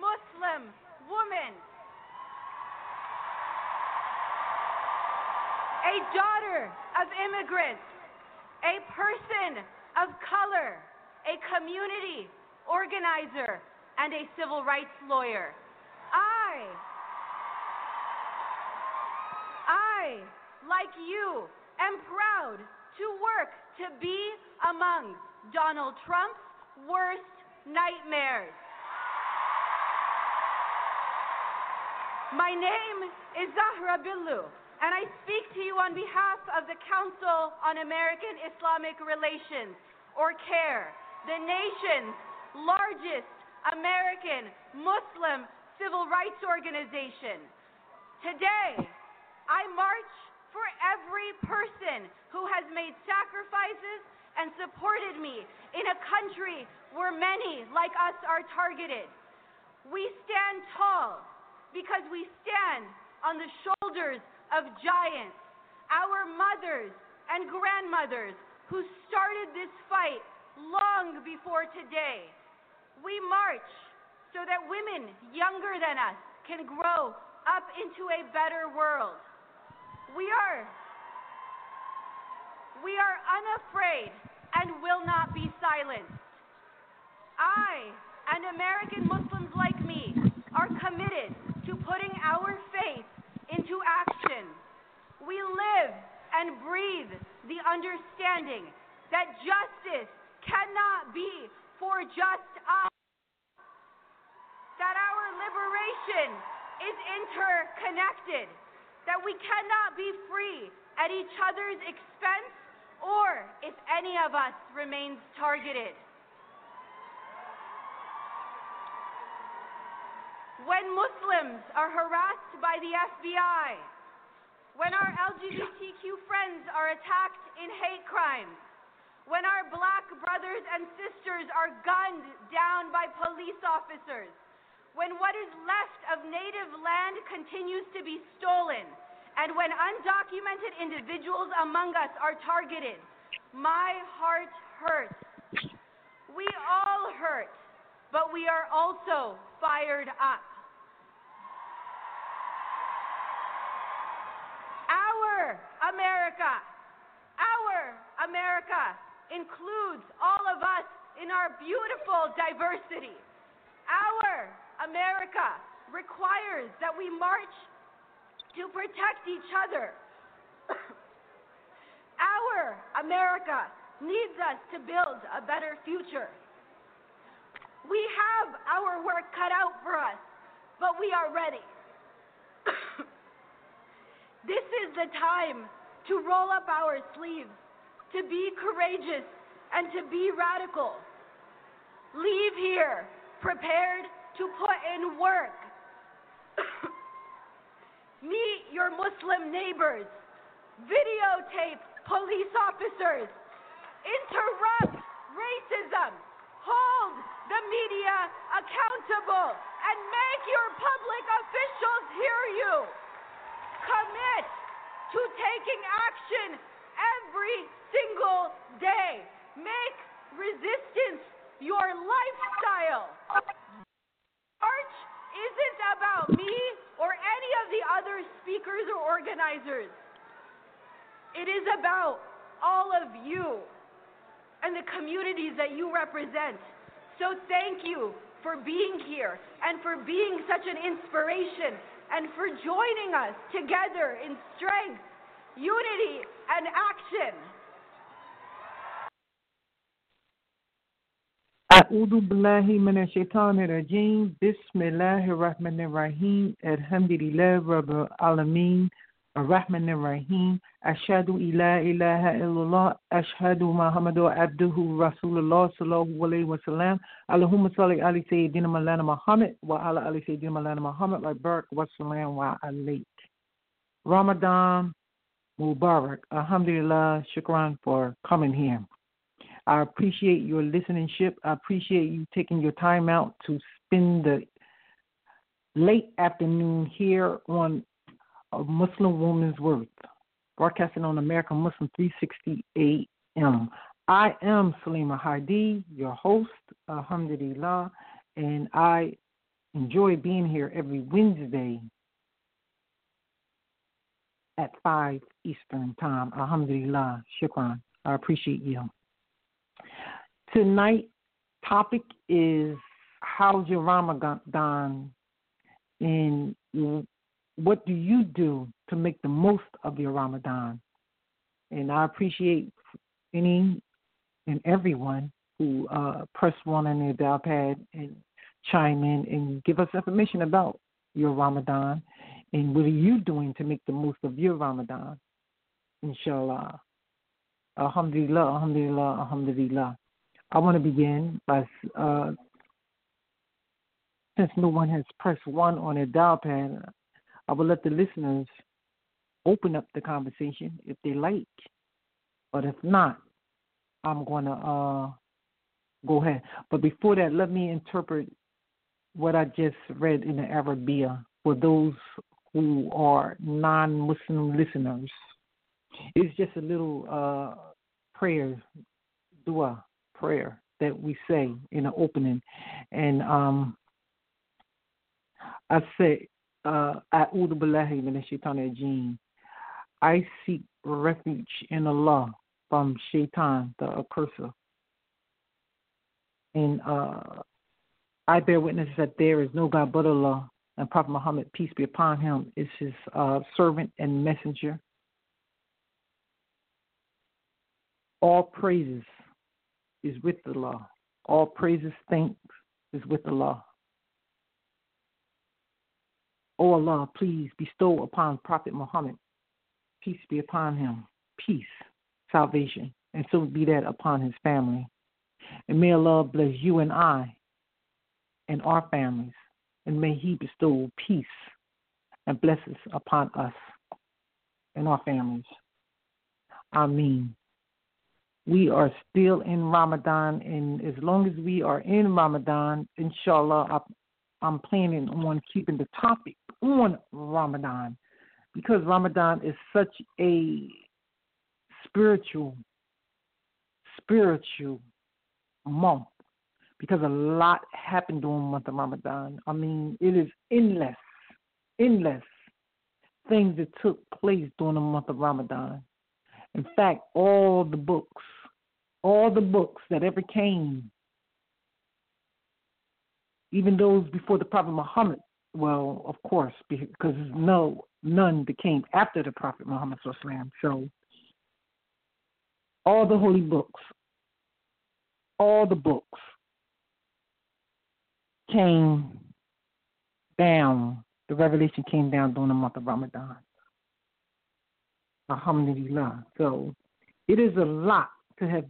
Muslim woman, a daughter of immigrants, a person of color, a community organizer, and a civil rights lawyer. I, like you, am proud to work to be among Donald Trump's worst nightmares. My name is Zahra Billu, and I speak to you on behalf of the Council on American Islamic Relations, or CAIR, the nation's largest American Muslim civil rights organization. Today, I march for every person who has made sacrifices and supported me in a country where many like us are targeted. We stand tall because we stand on the shoulders of giants, our mothers and grandmothers who started this fight long before today. We march so that women younger than us can grow up into a better world. We are unafraid and will not be silenced. I and American Muslims like me are committed to putting our faith into action. We live and breathe the understanding that justice cannot be for just us, that our liberation is interconnected, that we cannot be free at each other's expense or if any of us remains targeted. When Muslims are harassed by the FBI, when our LGBTQ friends are attacked in hate crimes, when our black brothers and sisters are gunned down by police officers, when what is left of native land continues to be stolen, and when undocumented individuals among us are targeted, my heart hurts. We all hurt, but we are also fired up. Our America includes all of us in our beautiful diversity. Our America requires that we march to protect each other. Our America needs us to build a better future. We have our work cut out for us, but we are ready. This is the time to roll up our sleeves, to be courageous, and to be radical. Leave here prepared to put in work. Meet your Muslim neighbors. Videotape police officers. Interrupt racism. Hold the media accountable and make your public officials hear you. Commit to taking action every single day. Make resistance your lifestyle. March isn't about me or any of the other speakers or organizers. It is about all of you and the communities that you represent. So thank you for being here and for being such an inspiration and for joining us together in strength, unity, and action. أعوذ بالله من الشيطان الرجيم بسم الله الرحمن الرحيم الحمد لله رب العالمين الرحمن الرحيم أشهد أن لا إله إلا الله أشهد محمد عبده رسول الله صلى الله عليه وسلم اللهم صل على سيدنا مولانا محمد وعلى آل سيدنا مولانا محمد وبارك وسلم وعليك. Ramadan Mubarak. Alhamdulillah, shukran for coming here. I appreciate your listenership. I appreciate you taking your time out to spend the late afternoon here on A Muslim Woman's Worth, broadcasting on American Muslim 360 AM. I am Salima Hadi, your host, alhamdulillah, and I enjoy being here every Wednesday at 5 Eastern Time. Alhamdulillah, shukran. I appreciate you. Tonight's topic is how's your Ramadan and what do you do to make the most of your Ramadan? And I appreciate any and everyone who press one on their dial pad and chime in and give us information about your Ramadan and what are you doing to make the most of your Ramadan, inshallah. Alhamdulillah, alhamdulillah, alhamdulillah. I want to begin by, since no one has pressed one on their dial pad, I will let the listeners open up the conversation if they like. But if not, I'm going to go ahead. But before that, let me interpret what I just read in the Arabiya for those who are non-Muslim listeners. It's just a little prayer, dua, prayer that we say in the opening. And I say, A'udhu billahi minash shaitanir rajim. I seek refuge in Allah from Shaitan, the accursor. And I bear witness that there is no God but Allah, and Prophet Muhammad, peace be upon him, is his servant and messenger. All praises is with Allah. All praises, thanks is with Allah. O Allah, please bestow upon Prophet Muhammad, peace be upon him, peace, salvation, and so be that upon his family. And may Allah bless you and I and our families, and may he bestow peace and blessings upon us and our families. Ameen. We are still in Ramadan, and as long as we are in Ramadan, inshallah, I'm planning on keeping the topic on Ramadan, because Ramadan is such a spiritual month, because a lot happened during the month of Ramadan. I mean, it is endless things that took place during the month of Ramadan. In fact, all the books that ever came, even those before the Prophet Muhammad, well, of course, because none that came after the Prophet Muhammad. So all the holy books, all the books came down, the revelation came down during the month of Ramadan. Alhamdulillah. So it is a lot to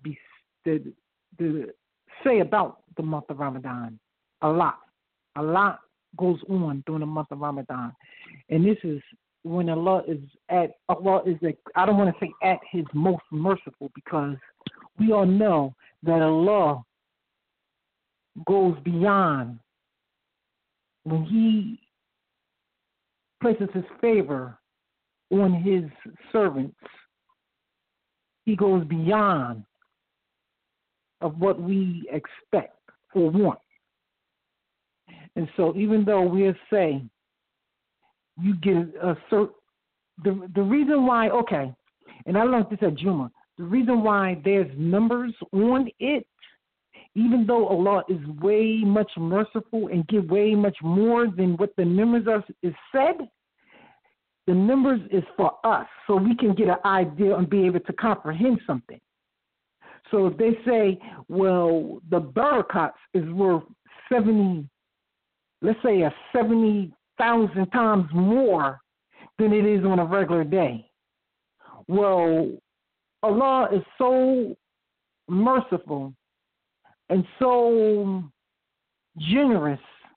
say about the month of Ramadan. A lot goes on during the month of Ramadan. And this is when Allah is I don't want to say at his most merciful, because we all know that Allah goes beyond when he places his favor on his servants. He goes beyond of what we expect or want. And so even though we'll say you get a certain, the reason why, okay, and I learned this at Juma, the reason why there's numbers on it, even though Allah is way much merciful and give way much more than what the numbers is said, the numbers is for us, so we can get an idea and be able to comprehend something. So if they say, well, the barakats is worth 70, let's say 70,000 times more than it is on a regular day. Well, Allah is so merciful and so generous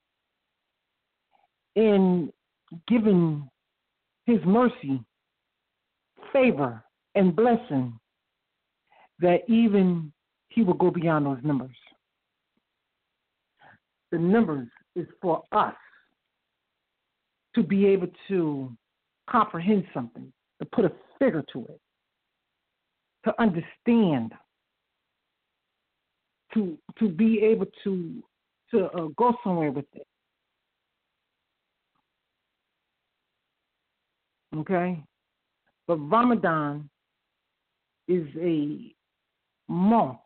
in giving his mercy, favor, and blessing, that even he will go beyond those numbers. The numbers is for us to be able to comprehend something, to put a figure to it, to understand, to be able to go somewhere with it. Okay? But Ramadan is a month.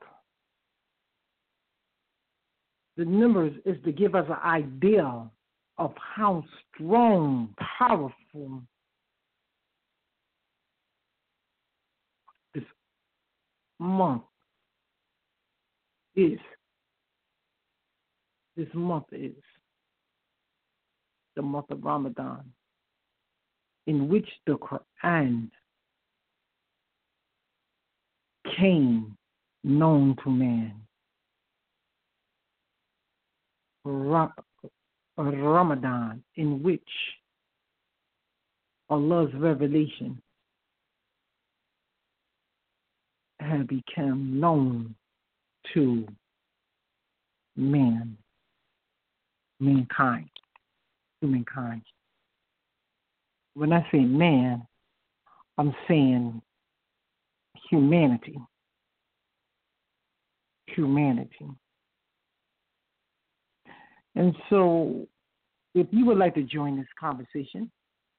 The numbers is to give us an idea of how strong, powerful this month is. This month is the month of Ramadan, in which the Quran came known to man. Ramadan, in which Allah's revelation had become known to mankind, humankind. When I say man, I'm saying humanity. And so, if you would like to join this conversation,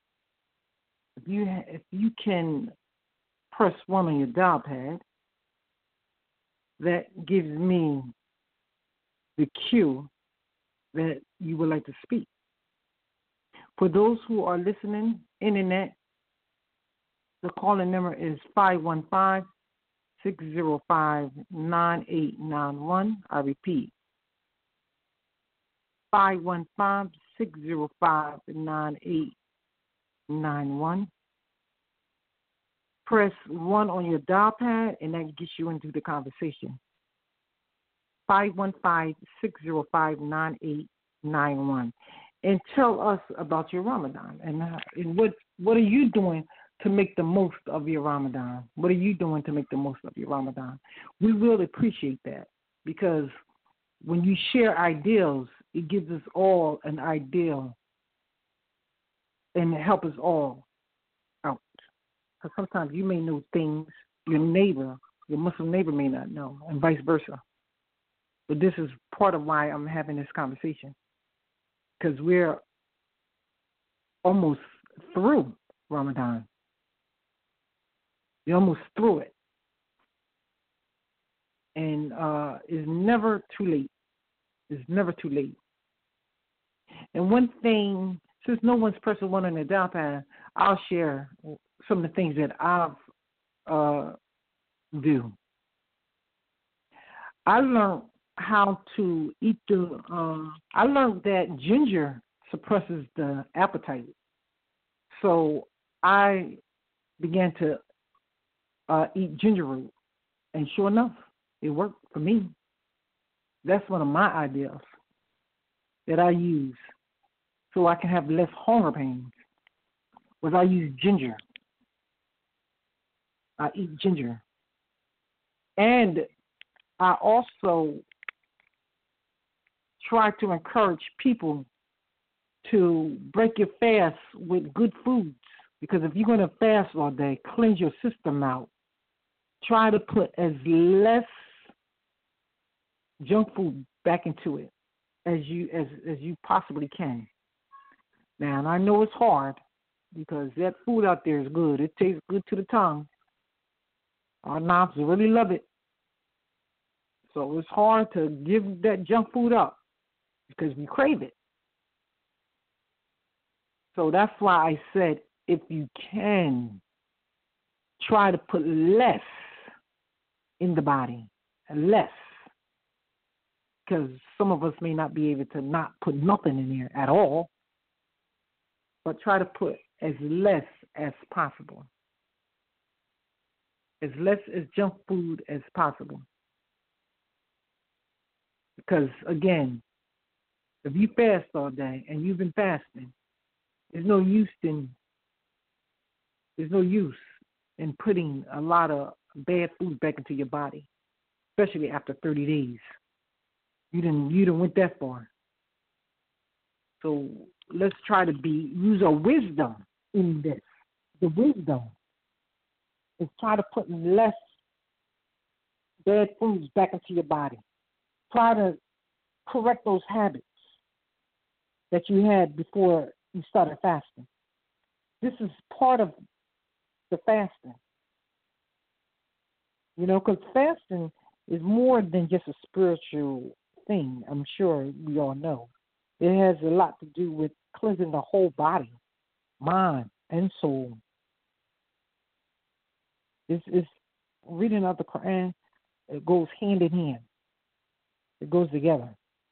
if you can press 1 on your dial pad, that gives me the cue that you would like to speak. For those who are listening, internet, the calling number is 515-605-9891. I repeat, 515-605-9891. Press 1 on your dial pad, and that gets you into the conversation. 515-605-9891. And tell us about your Ramadan. And what are you doing to make the most of your Ramadan? What are you doing to make the most of your Ramadan? We really appreciate that, because when you share ideals, it gives us all an ideal and it helps us all out. Because sometimes you may know things your Muslim neighbor may not know, and vice versa. But this is part of why I'm having this conversation, because we're almost through Ramadan. We're almost through it. And it's never too late. It's never too late. And one thing, since no one's pressing 1 on the dial pad, I'll share some of the things that I've do. I learned how to eat I learned that ginger suppresses the appetite. So I began to eat ginger root. And sure enough, it worked for me. That's one of my ideas that I use so I can have less hunger pains. Was I use ginger. I eat ginger. And I also try to encourage people to break your fast with good foods. Because if you're going to fast all day, cleanse your system out. Try to put as less junk food back into it as you possibly can. Now, and I know it's hard because that food out there is good. It tastes good to the tongue. Our mouths really love it. So it's hard to give that junk food up because we crave it. So that's why I said, if you can, try to put less in the body, less. Because some of us may not be able to not put nothing in there at all, but try to put as less as possible. As less as junk food as possible. Because, again, if you fast all day and you've been fasting, there's no use in putting a lot of bad food back into your body, especially after 30 days. You didn't went that far. So let's try to use our wisdom in this. The wisdom is try to put less bad foods back into your body. Try to correct those habits that you had before you started fasting. This is part of the fasting. Because fasting is more than just a spiritual thing. I'm sure we all know. It has a lot to do with cleansing the whole body, mind, and soul. It's reading out the Quran. It goes hand in hand. It goes together.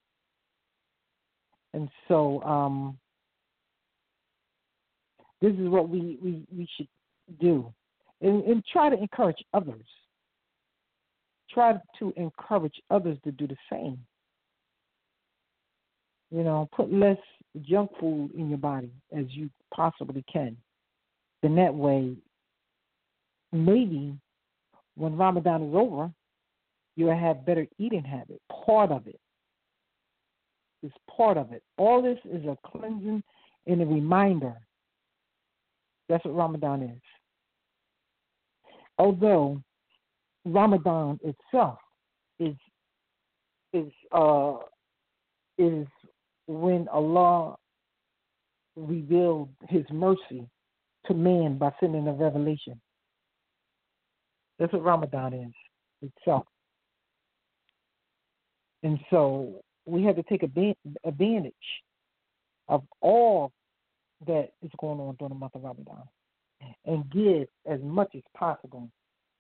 And so this is what we should do. And try to encourage others. Try to encourage others to do the same. Put less junk food in your body as you possibly can. Then that way, maybe when Ramadan is over, you'll have better eating habits. Part of it. It's part of it. All this is a cleansing and a reminder. That's what Ramadan is. Although Ramadan itself is when Allah revealed His mercy to man by sending a revelation. That's what Ramadan is itself. And so we have to take advantage of all that is going on during the month of Ramadan and give as much as possible.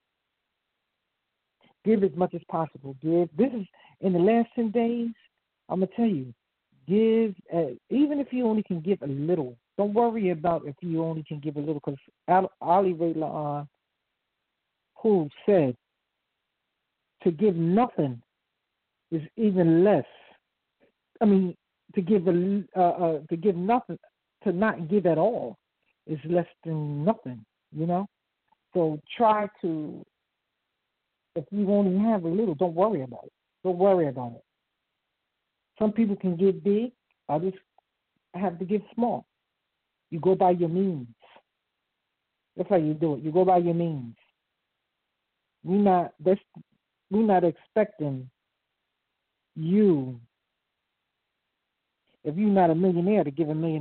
Give as much as possible. Give. This is in the last 10 days. I'm gonna tell you, give. Even if you only can give a little, don't worry about if you only can give a little, because Ali Rayla, who said to give nothing is even less. I mean, to give nothing, to not give at all is less than nothing. So try to. If you only have a little, don't worry about it. Don't worry about it. Some people can give big, others have to give small. You go by your means. That's how you do it. You go by your means. We're not expecting you, if you're not a millionaire, to give $1 million.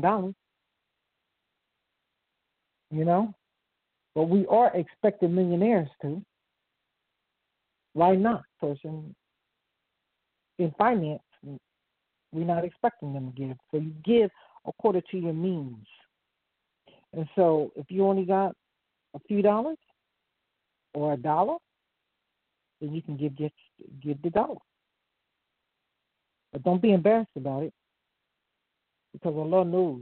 But we are expecting millionaires to. Why not, person? In finance, we're not expecting them to give. So you give according to your means. And so if you only got a few dollars or $1, then you can give the dollar. But don't be embarrassed about it, because Allah knows.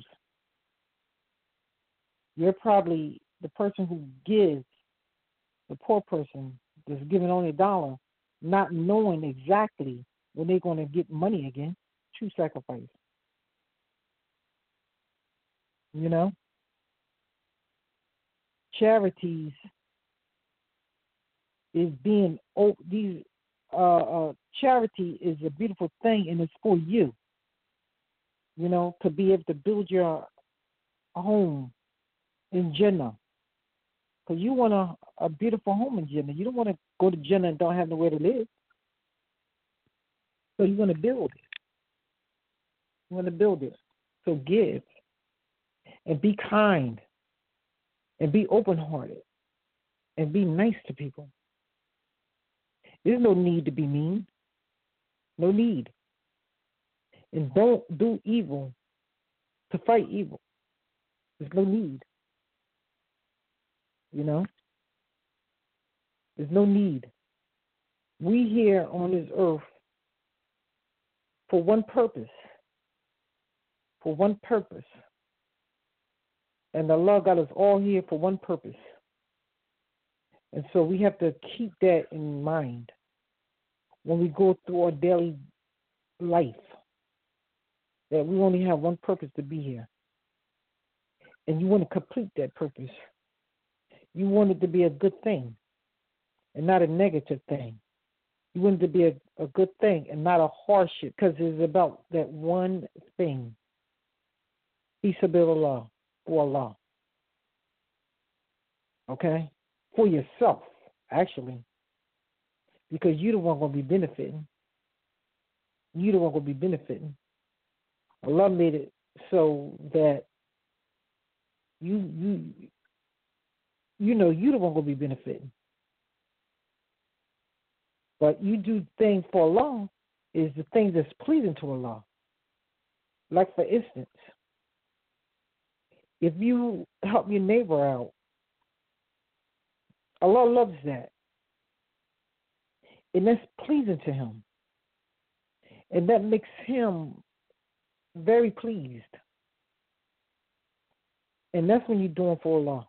You're probably the person who gives, the poor person that's giving only $1, not knowing exactly when they're going to get money again. True sacrifice. Charities is being charity is a beautiful thing, and it's for you. To be able to build your home in Jannah. Because you want a beautiful home in Jannah. You don't want to go to Jannah and don't have nowhere to live. So you want to build it. You want to build it. So give. And be kind. And be open-hearted. And be nice to people. There's no need to be mean. No need. And don't do evil to fight evil. There's no need. There's no need. We here on this earth for one purpose. For one purpose. And Allah got us all here for one purpose. And so we have to keep that in mind when we go through our daily life. That we only have one purpose to be here. And you want to complete that purpose. You want it to be a good thing and not a negative thing. You want it to be a good thing and not a hardship, because it's about that one thing. Fisabilillah, for Allah. Okay? For yourself, actually. Because you're the one going to be benefiting. You're the one going to be benefiting. Allah made it so that you know you the one gonna be benefiting. But you do things for Allah is the things that's pleasing to Allah. Like for instance, if you help your neighbor out, Allah loves that. And that's pleasing to him. And that makes him very pleased. And that's when you're doing for Allah.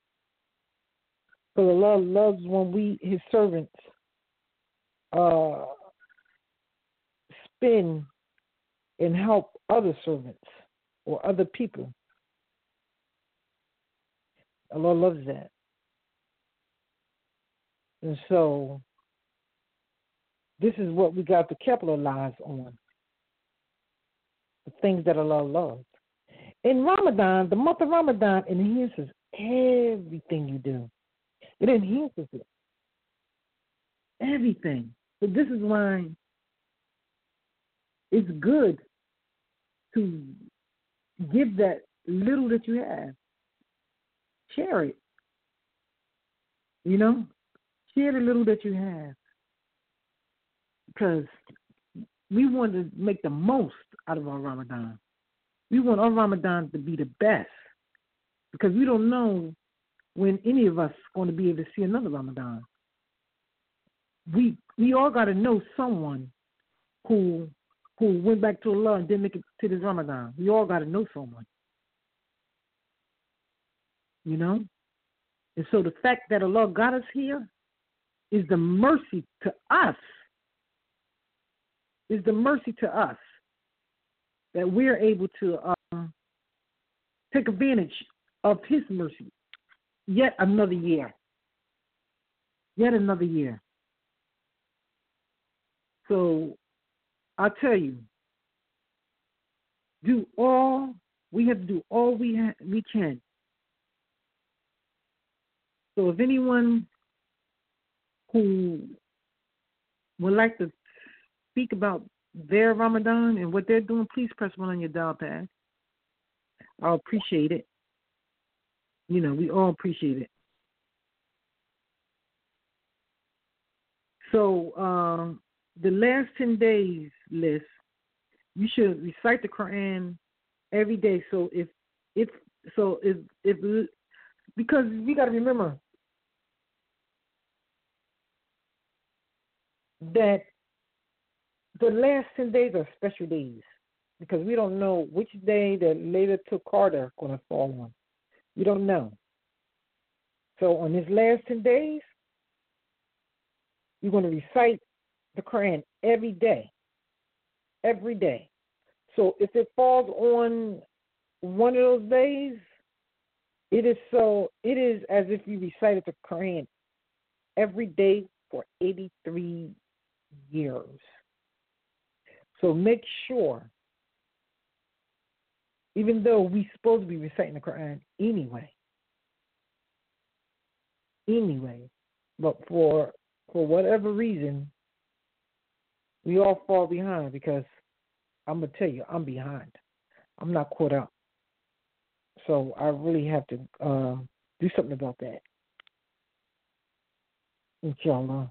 So Allah loves when we, His servants, spend and help other servants or other people. Allah loves that. And so this is what we got to capitalize on. The things that Allah loves. In Ramadan, the month of Ramadan enhances everything you do. It enhances it. Everything. So this is why it's good to give that little that you have. Share it. You know? Share the little that you have. Because we want to make the most out of our Ramadan. We want our Ramadan to be the best. Because we don't know when any of us are going to be able to see another Ramadan. We all got to know someone who went back to Allah and didn't make it to this Ramadan. We all got to know someone. You know? And so the fact that Allah got us here is the mercy to us. Is the mercy to us that we're able to take advantage of His mercy. Yet another year. Yet another year. So I tell you, we have to do all we can. So if anyone who would like to speak about their Ramadan and what they're doing, please press 1 on your dial pad. I'll appreciate it. You know, we all appreciate it. So the last 10 days list, you should recite the Quran every day. So if because we got to remember that the last 10 days are special days because we don't know which day that Laylatul Qadr is going to fall on. We don't know. So on these last 10 days, you're going to recite the Quran every day. Every day. So if it falls on one of those days, it is as if you recited the Quran every day for 83 years. So make sure, even though we're supposed to be reciting the Quran anyway, but for whatever reason, we all fall behind because I'm going to tell you, I'm behind. I'm not caught up. So I really have to do something about that. Inshallah.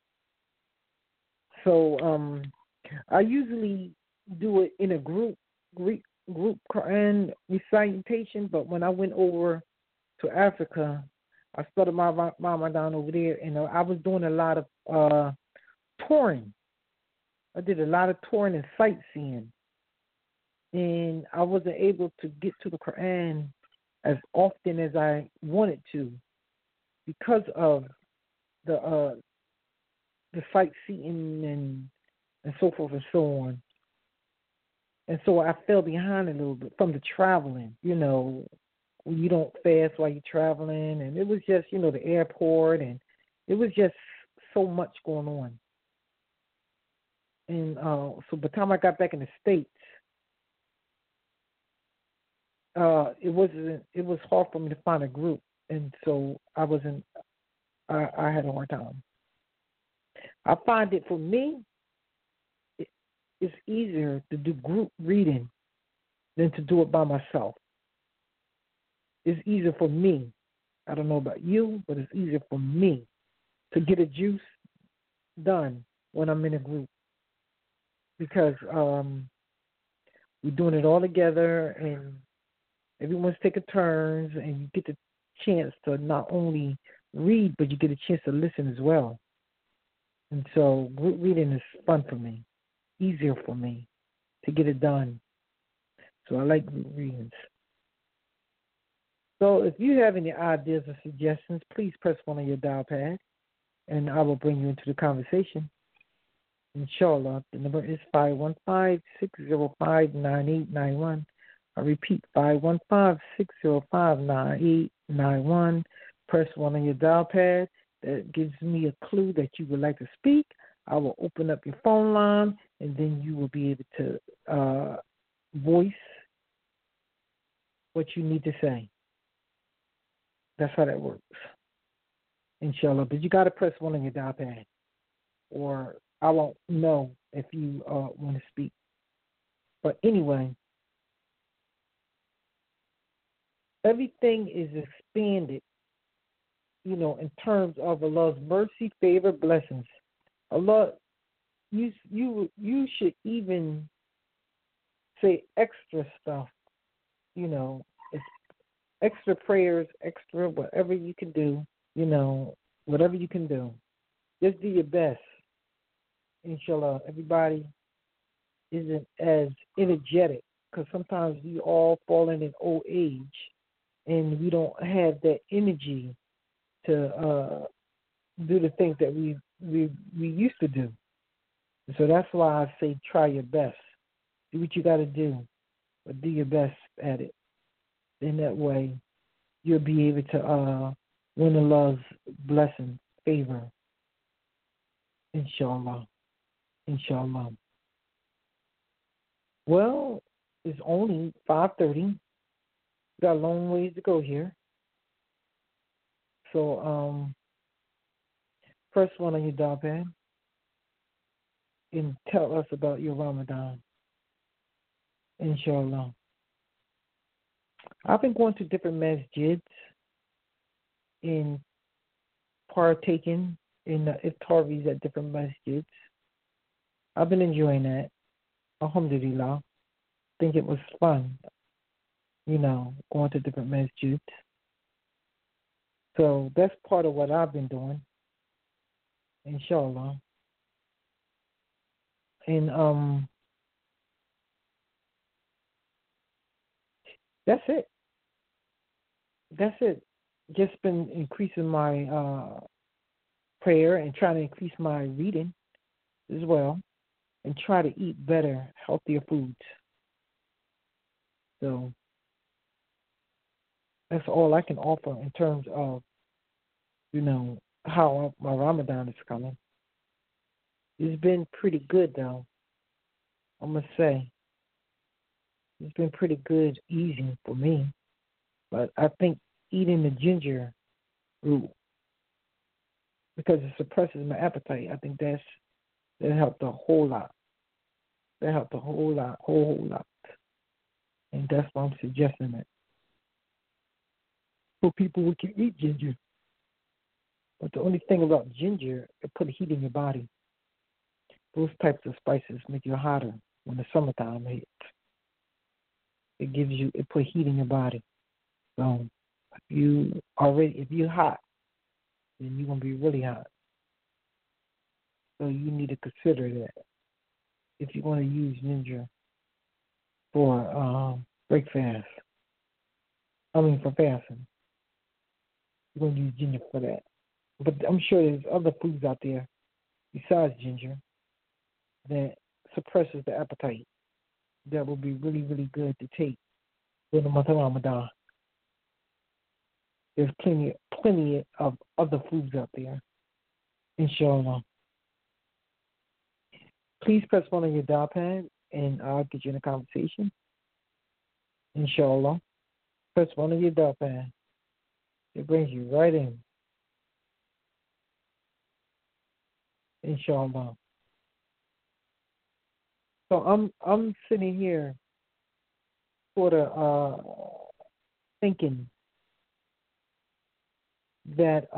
So I usually do it in a group Quran recitation, but when I went over to Africa, I started my Ramadan over there, and I was doing a lot of touring. I did a lot of touring and sightseeing, and I wasn't able to get to the Quran as often as I wanted to because of the sightseeing and so forth and so on. And so I fell behind a little bit from the traveling. You know, you don't fast while you're traveling, and it was just, you know, the airport, and it was just so much going on. And so by the time I got back in the States, it was hard for me to find a group, and so I had a hard time. I find it for me, it's easier to do group reading than to do it by myself. it's easier for me. I don't know about you, but it's easier for me to get a juice done when I'm in a group because we're doing it all together and everyone's taking turns and you get the chance to not only read, but you get a chance to listen as well. And so group reading is fun for me, easier for me to get it done. So I like group readings. So if you have any ideas or suggestions, please press 1 on your dial pad, and I will bring you into the conversation. Inshallah, the number is 515-605-9891. I repeat, 515-605-9891. Press 1 on your dial pad. That gives me a clue that you would like to speak. I will open up your phone line, and then you will be able to voice what you need to say. That's how that works. Inshallah. But you got to press 1 on your dial pad, or I won't know if you want to speak. But anyway, everything is expanded, in terms of Allah's mercy, favor, blessings. Allah, you should even say extra stuff, it's extra prayers, extra whatever you can do, whatever you can do. Just do your best. Inshallah, everybody isn't as energetic because sometimes we all fall in an old age and we don't have that energy to do the things that we used to do. So that's why I say try your best. Do what you got to do, but do your best at it. Then that way you'll be able to win Allah's blessing, favor. Inshallah. Inshallah. Well, it's only 5:30. We got a long ways to go here. So, press 1 on your dial pad and tell us about your Ramadan. Inshallah. I've been going to different masjids and partaking in the iftaris at different masjids. I've been enjoying that. Alhamdulillah. I think it was fun, going to different masjids. So that's part of what I've been doing, inshallah. And that's it. That's it. Just been increasing my prayer and trying to increase my reading as well, and try to eat better, healthier foods. So that's all I can offer in terms of, how my Ramadan is coming. It's been pretty good, though, I must say. It's been pretty good, easy for me. But I think eating the ginger root, because it suppresses my appetite, I think that helped a whole lot. That helped a whole lot. And that's why I'm suggesting it. For people who can eat ginger. But the only thing about ginger, it put heat in your body. Those types of spices make you hotter when the summertime hits. It put heat in your body. So if you're hot, then you're gonna be really hot. So you need to consider that if you're gonna use ginger for break fast. For fasting. You're gonna use ginger for that. But I'm sure there's other foods out there besides ginger that suppresses the appetite that will be really, really good to take during the month of Ramadan. There's plenty of other foods out there, inshallah. Please press 1 on your dial pad and I'll get you in a conversation. Inshallah. Press 1 on your dial pad. It brings you right in. Inshallah. So I'm sitting here sort of thinking that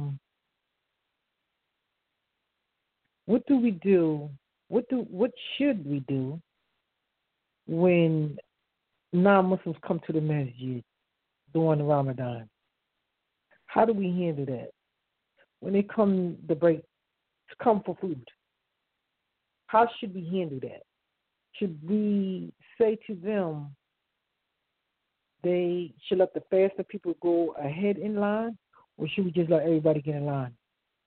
what do we do? What should we do when non-Muslims come to the masjid during Ramadan? How do we handle that? When they come to come for food, how should we handle that? Should we say to them they should let the faster people go ahead in line, or should we just let everybody get in line?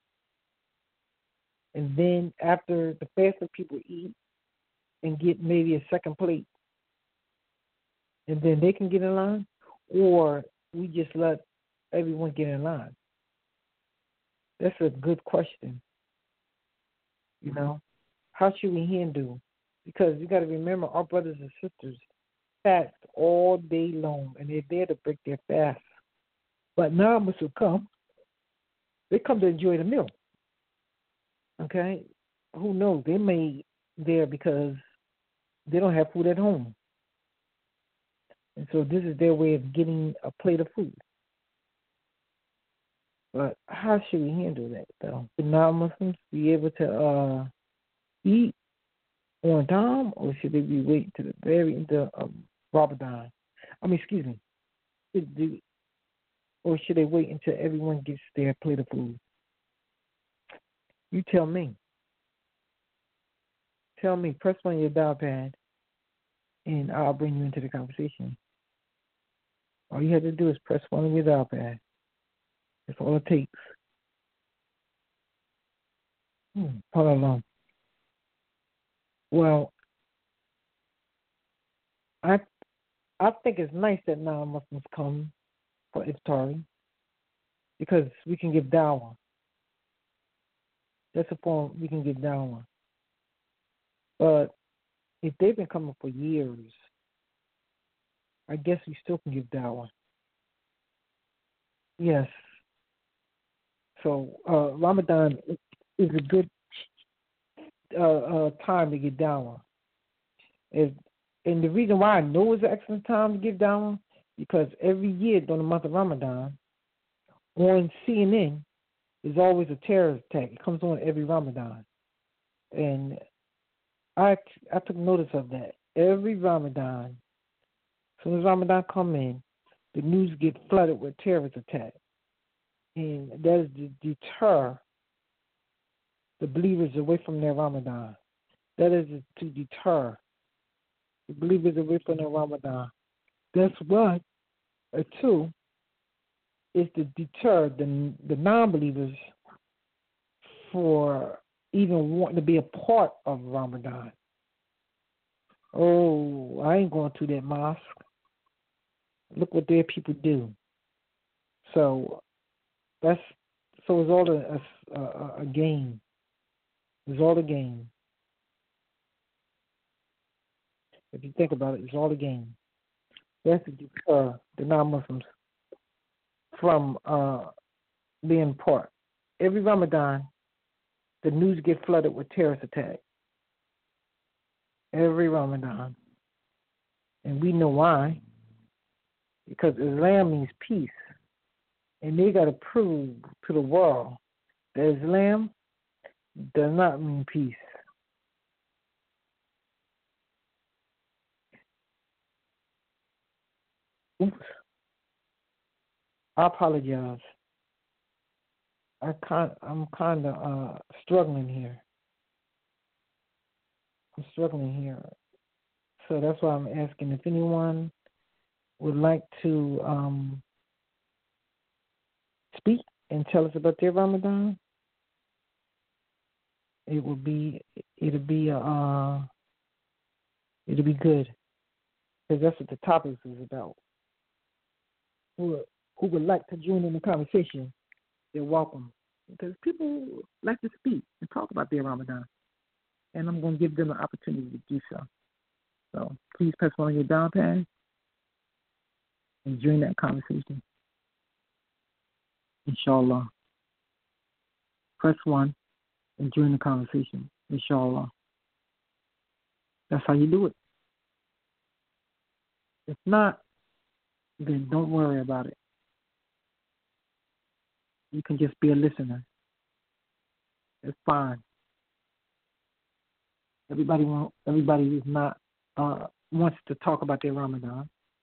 And then after the faster people eat and get maybe a second plate, and then they can get in line, or we just let everyone get in line? That's a good question. You know, how should we handle? Because you got to remember, our brothers and sisters fast all day long, and they're there to break their fast. But non-Muslims come, they come to enjoy the meal. Okay, who knows? They may there because they don't have food at home, and so this is their way of getting a plate of food. But how should we handle that, though? Should non-Muslims be able to eat on time, or should they be waiting to the very end of Ramadan? Excuse me. Or should they wait until everyone gets their plate of food? You tell me. Tell me. Press on your dial pad, and I'll bring you into the conversation. All you have to do is press one on your dial pad. That's all it takes. Hold on. Well, I think it's nice that non-Muslims come for iftari because we can give dawah. That's a form we can give dawah. But if they've been coming for years, I guess we still can give dawah. Yes. So Ramadan is a good time to give dawah. And the reason why I know it's an excellent time to give dawah, because every year during the month of Ramadan, on CNN, there's always a terrorist attack. It comes on every Ramadan. And I took notice of that. Every Ramadan, as soon as Ramadan come in, the news get flooded with terrorist attacks. And that is to deter the believers away from their Ramadan. That is to deter the believers away from their Ramadan. That's one. Or two, is to deter the non-believers for even wanting to be a part of Ramadan. Oh, I ain't going to that mosque. Look what their people do. So it's all a game. It's all a game. If you think about it, it's all a game. That's to deter the non-Muslims from being part. Every Ramadan, the news gets flooded with terrorist attacks. Every Ramadan. And we know why. Because Islam means peace. And they got to prove to the world that Islam does not mean peace. Oops. I apologize. I'm kind of struggling here. I'm struggling here. So that's why I'm asking if anyone would like to speak and tell us about their Ramadan. It'll be good, because that's what the topic is about. Who would like to join in the conversation, they're welcome. Because people like to speak and talk about their Ramadan. And I'm going to give them an opportunity to do so. So please press one on your dial pad and join that conversation. Inshallah. Press one and join the conversation. Inshallah. That's how you do it. If not, then don't worry about it. You can just be a listener. It's fine. Everybody is not wants to talk about their Ramadan.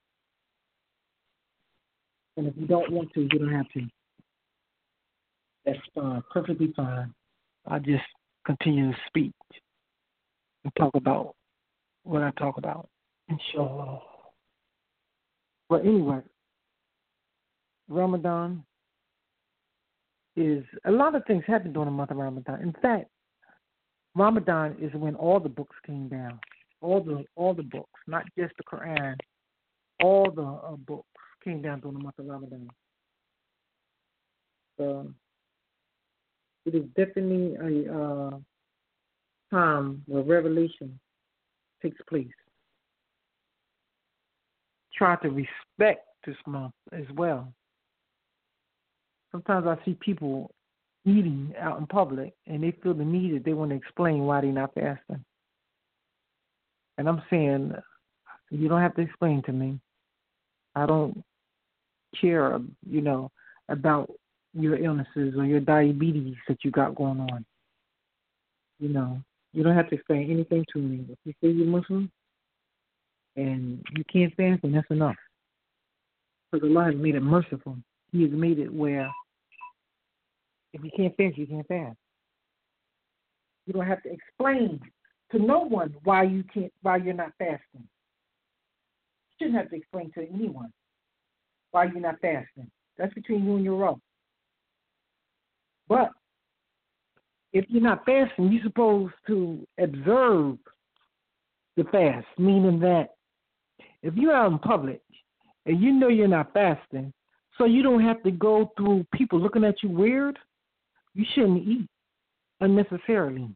And if you don't want to, you don't have to. That's fine, perfectly fine. I just continue to speak and talk about what I talk about, inshallah. But anyway, Ramadan is a lot of things happen during the month of Ramadan. In fact, Ramadan is when all the books came down, all the books, not just the Quran. All the books came down during the month of Ramadan. So it is definitely a time where revelation takes place. Try to respect this month as well. Sometimes I see people eating out in public, and they feel the need that they want to explain why they're not fasting. And I'm saying, you don't have to explain to me. I don't care, about your illnesses or your diabetes that you got going on. You don't have to explain anything to me. If you say you're Muslim and you can't fast, then that's enough. Because Allah has made it merciful. He has made it where if you can't fast, you can't fast. You don't have to explain to no one why you're not fasting. You shouldn't have to explain to anyone why you're not fasting. That's between you and your Rabb. But if you're not fasting, you're supposed to observe the fast, meaning that if you're out in public and you know you're not fasting, so you don't have to go through people looking at you weird, you shouldn't eat unnecessarily.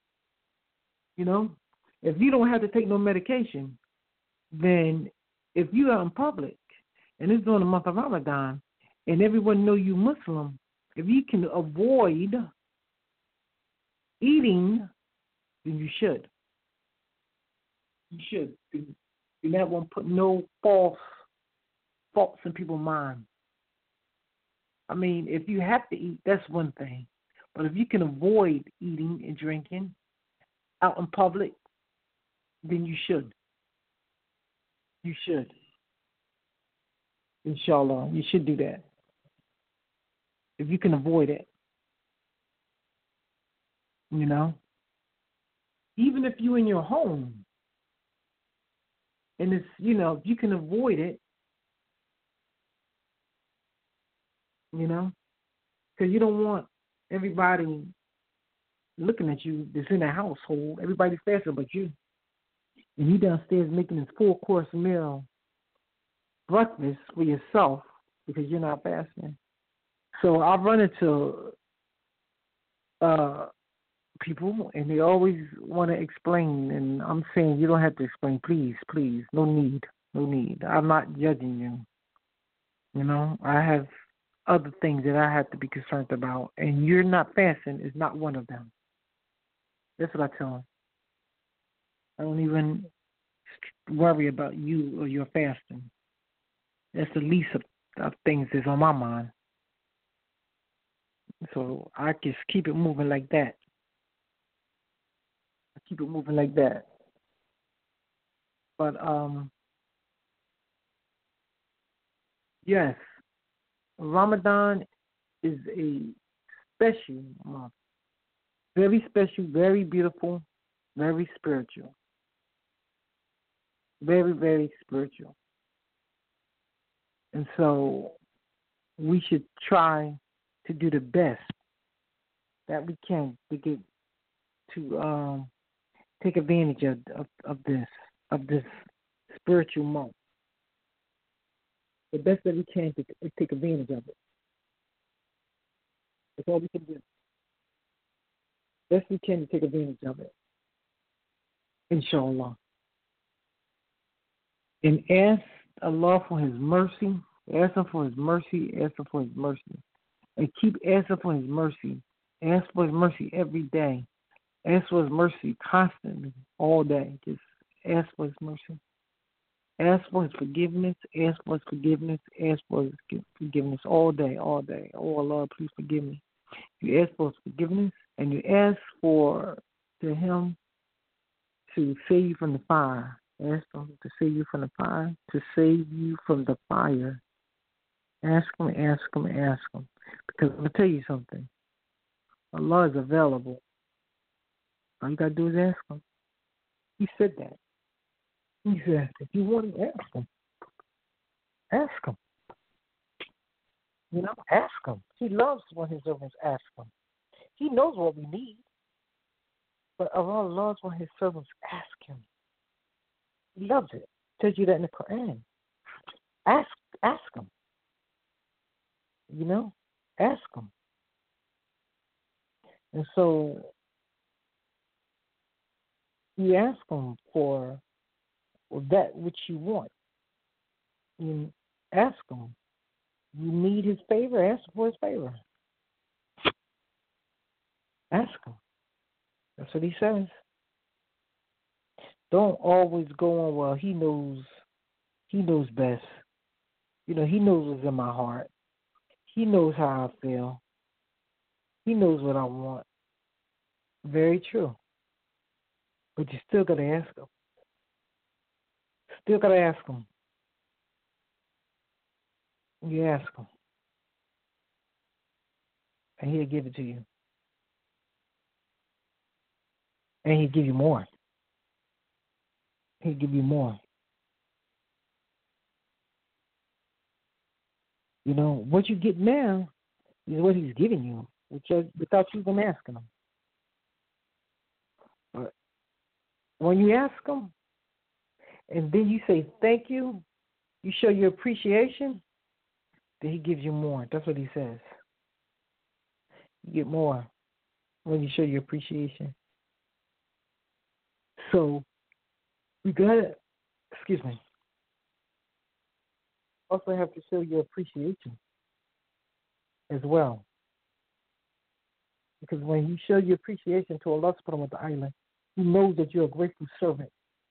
If you don't have to take no medication, then if you're out in public and it's during the month of Ramadan and everyone know you Muslim, if you can avoid eating, then you should. You should. You never want to put no false thoughts in people's minds. I mean, if you have to eat, that's one thing. But if you can avoid eating and drinking out in public, then you should. You should. Inshallah, you should do that. If you can avoid it. Even if you're in your home, and it's, if you can avoid it, because you don't want everybody looking at you that's in the household. Everybody's fasting but you. And you downstairs making this 4-course meal breakfast for yourself because you're not fasting. So I've run into people, and they always want to explain, and I'm saying you don't have to explain. Please, no need. I'm not judging you. I have other things that I have to be concerned about, and you're not fasting is not one of them. That's what I tell them. I don't even worry about you or your fasting. That's the least of things that's on my mind. So I just keep it moving like that. But yes, Ramadan is a special month. Very special, very beautiful, very spiritual. Very, very spiritual. And so we should try to do the best that we can to get to take advantage of this spiritual month. The best that we can to take advantage of it. That's all we can do. Best we can to take advantage of it. Inshallah. And ask Allah for His mercy. Ask Him for His mercy. Ask Him for His mercy. And keep asking for His mercy. Ask for His mercy every day. Ask for His mercy constantly, all day. Just ask for His mercy. Ask for his forgiveness, ask for his forgiveness, ask for his forgiveness all day, all day. Oh, Lord, please forgive me. You ask for his forgiveness, and you ask for to him to save you from the fire. Ask him to save you from the fire, to save you from the fire. Ask him, ask him, ask him. Because I'm going to tell you something. Allah is available. All you got to do is ask him. He said that. He said, if you want to ask him, ask him. You know, ask him. He loves when his servants ask him. He knows what we need. But Allah loves when his servants ask him. He loves it. It tells you that in the Quran. Ask him. You know, ask him. And so you ask him for that which you want. You ask him. You need his favor, ask him for his favor. Ask him. That's what he says. Don't always go on, well, he knows best. You know, he knows what's in my heart. He knows how I feel. He knows what I want. Very true. But you still got to ask him. Still got to ask him. You ask him. And he'll give it to you. And he'll give you more. He'll give you more. You know, what you get now is what he's giving you without you even asking him. But when you ask him, and then you say thank you, you show your appreciation, then he gives you more. That's what he says. You get more when you show your appreciation. So, we gotta, also have to show your appreciation as well. Because when you show your appreciation to Allah subhanahu wa ta'ala, He knows that you're a grateful servant.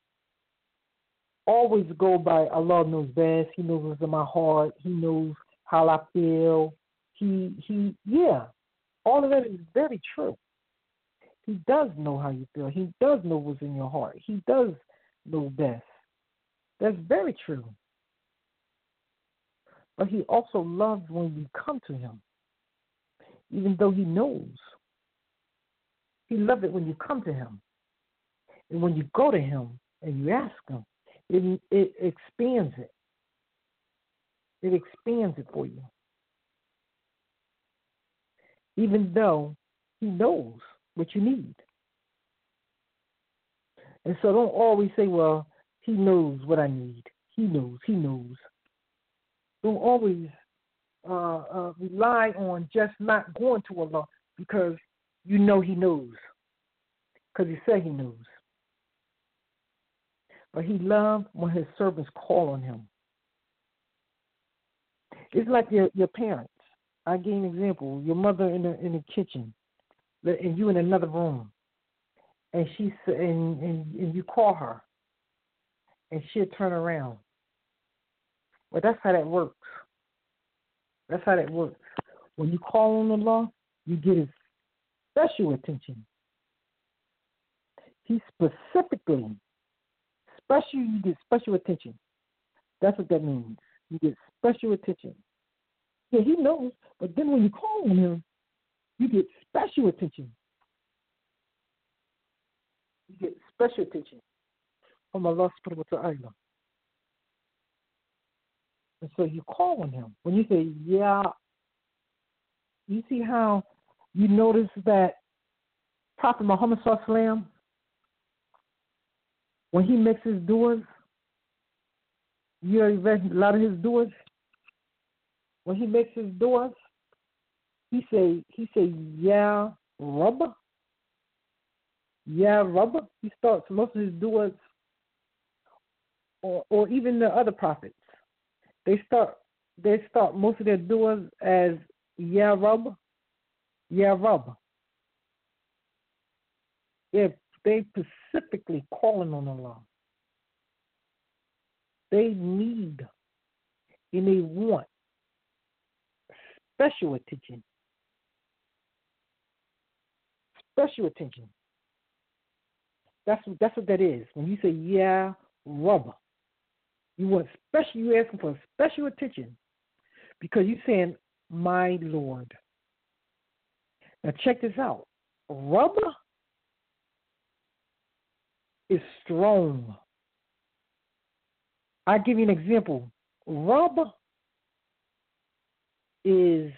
Always go by Allah knows best. He knows what's in my heart. He knows how I feel. Yeah. All of that is very true. He does know how you feel. He does know what's in your heart. He does know best. That's very true. But He also loves when you come to Him, even though He knows. He loves it when you come to Him. And when you go to Him and you ask Him, it expands it. It expands it for you. Even though He knows what you need. And so don't always say, well, He knows what I need. He knows. Don't always rely on just not going to Allah because you know He knows. Because He said He knows. But He loves when His servants call on Him. It's like your parents. I gave an example. Your mother in the kitchen, and you in another room, and and you call her, and she'll turn around. Well, that's how that works. That's how that works. When you call on Allah, you get His special attention. He specifically, you get special attention. That's what that means. You get special attention. Yeah, He knows, but then when you call on Him, you get special attention. You get special attention from Allah subhanahu wa ta'ala. And so you call on Him. When you say, yeah, you see how you notice that Prophet Muhammad sallallahu alaihi wasallam, when he makes his du'as, you already read a lot of his du'as. When he makes his du'as, he say, Ya Rabb. Ya Rabb. He starts most of his du'as, or even the other prophets. They start most of their du'as as Ya Rabb. Ya Rabb. If they specifically calling on Allah. they need and they want special attention. Special attention. That's what that is. When you say yeah, rubber, you want special. You're asking for special attention because you're saying, "My Lord." Now check this out. Rubber is strong. I'll give you an example. Rubber is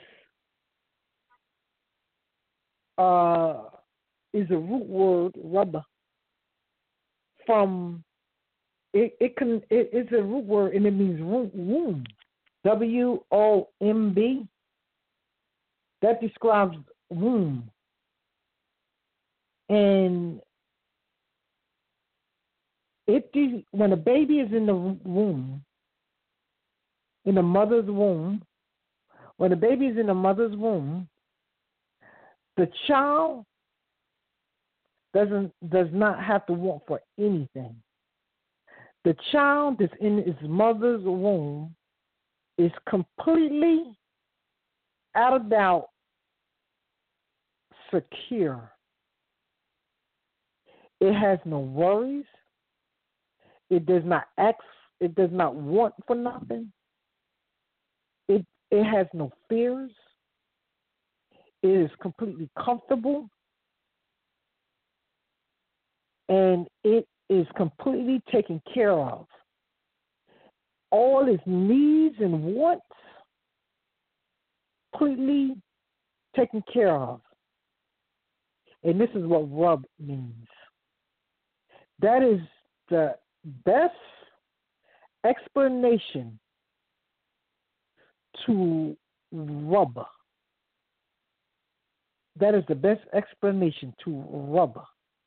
a root word, rubber, from it's a root word and it means womb. WOMB. That describes womb. And when a baby is in the womb, in the mother's womb, when the baby is in the mother's womb, the child does not have to want for anything. The child that's in his mother's womb is completely, out of doubt, secure. It has no worries. It does not ask. It does not want for nothing. It has no fears. It is completely comfortable. And it is completely taken care of. All its needs and wants completely taken care of. And this is what rub means. That is the best explanation to rubber. That is the best explanation to rubber.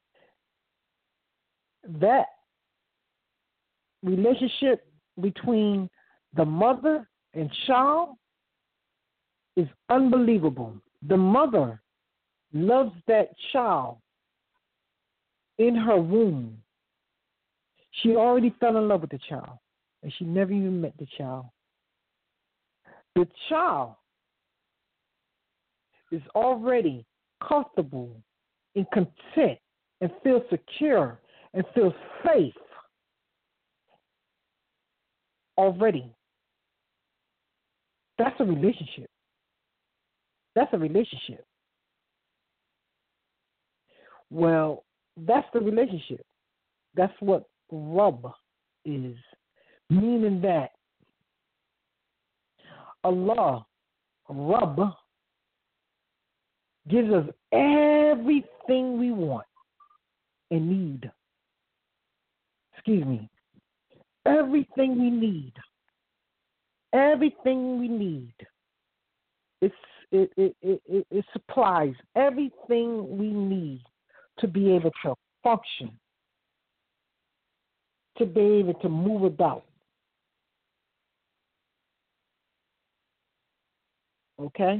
That relationship between the mother and child is unbelievable. The mother loves that child in her womb. She already fell in love with the child, and she never even met the child. The child is already comfortable and content and feels secure and feels safe already. That's a relationship. That's a relationship. Well, that's the relationship. That's what rub is. Meaning that Allah, Rub, gives us everything we want and need. Everything we need. Everything we need. It supplies everything we need to be able to function, to be able to move about. Okay?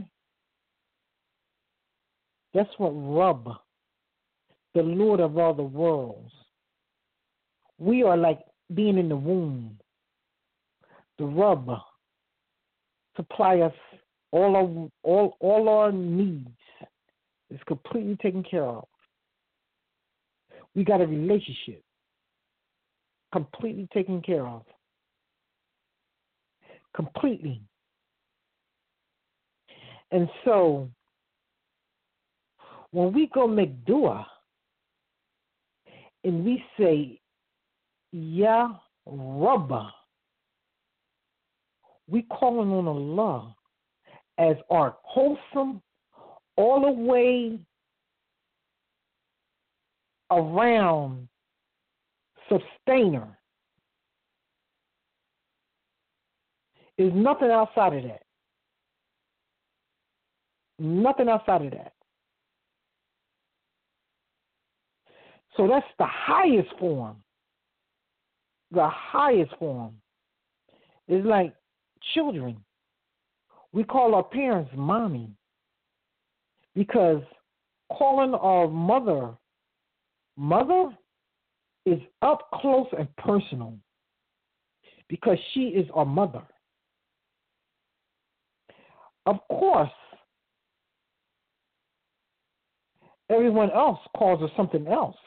That's what Rub, the Lord of all the worlds. We are like being in the womb. The Rub supply us all our needs. It's completely taken care of. We got a relationship completely taken care of. Completely. And so, when we go make dua and we say, Ya Rabba, we calling on Allah as our wholesome, all the way around sustainer. There's nothing outside of that. Nothing outside of that. So that's the highest form. The highest form. It's like children. We call our parents mommy because calling our mother is up close and personal. because she is our mother. Of course, everyone else calls her something else,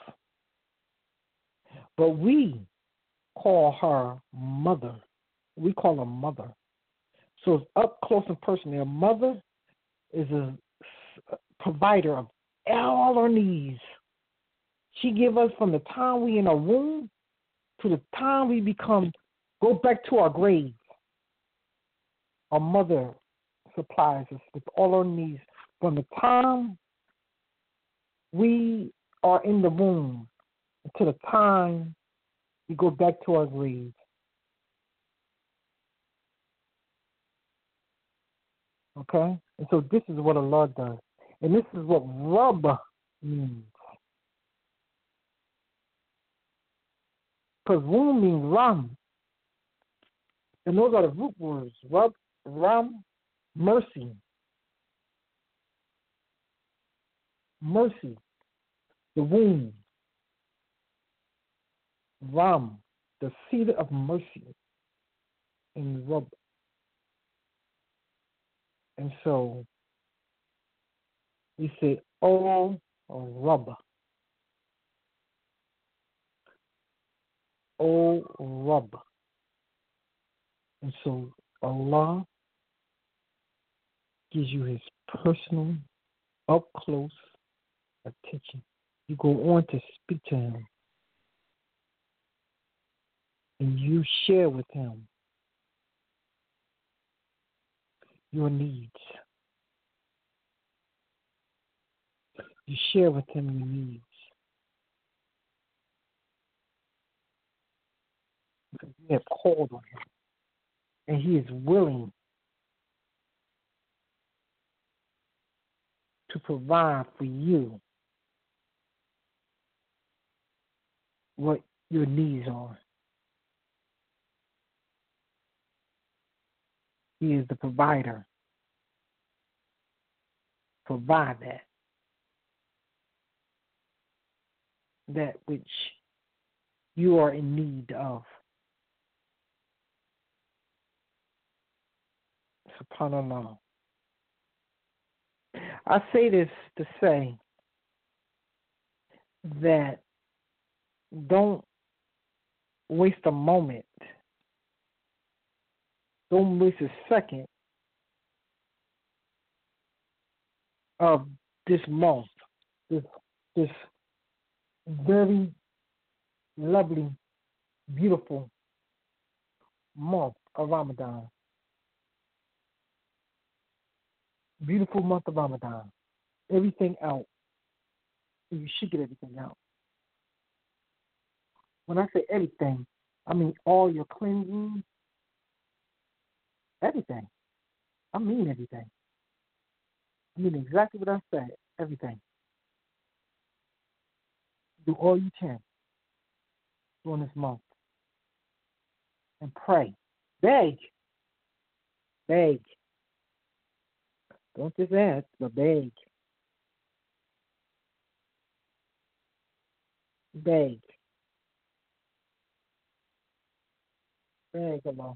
but we call her mother. We call her mother. So it's up close and personal. A mother is a provider of all our needs. She give us from the time we in our womb to the time we go back to our grave. Our mother supplies us with all our needs from the time we are in the womb to the time we go back to our grave. Okay? And so this is what Allah does. And this is what Rabb means. Because womb means Ram. And those are the root words. Rabb, Ram, mercy. Mercy. The womb. Ram, the seed of mercy. And Rabb. And so we say, oh, Rabb. Oh, Rabb. And so Allah gives you his personal, up-close attention. You go on to speak to him. And you share with him your needs. You share with him your needs. Because you have called on him. And he is willing to provide for you what your needs are. He is the provider. Provide that which you are in need of. SubhanAllah. I say this to say that don't waste a moment. Don't waste a second of this month, this very lovely, beautiful month of Ramadan. Beautiful month of Ramadan. Everything out. You should get everything out. When I say everything, I mean all your cleansing, everything. I mean everything. I mean exactly what I said, everything. Do all you can during this month. And pray. Beg. Beg. Don't just ask, but beg. Beg. Beg Allah.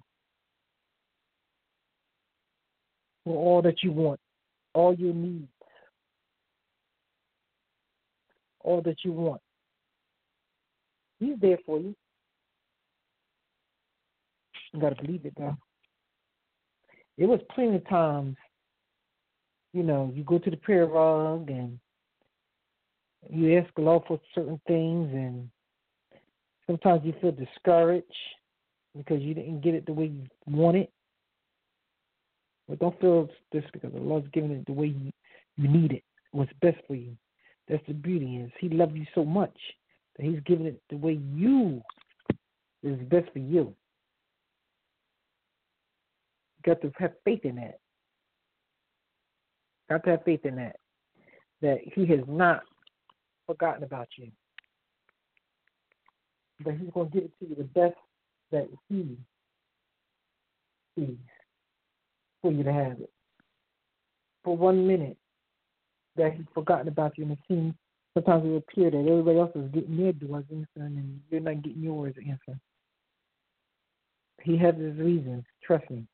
For all that you want, all your needs, all that you want. He's there for you. You got to believe it, though. It was plenty of times, you go to the prayer rug and you ask Allah for certain things, and sometimes you feel discouraged because you didn't get it the way you want it. But don't feel this because Allah's giving it the way you need it, what's best for you. That's the beauty is He loves you so much that He's giving it the way is best for you. You got to have faith in that. Got to have faith in that He has not forgotten about you. That He's going to give it to you the best that He sees for you to have it. For 1 minute that He's forgotten about you, and it seems sometimes it will appear that everybody else is getting their du'as answered and you're not getting yours answered. He has his reasons. Trust me.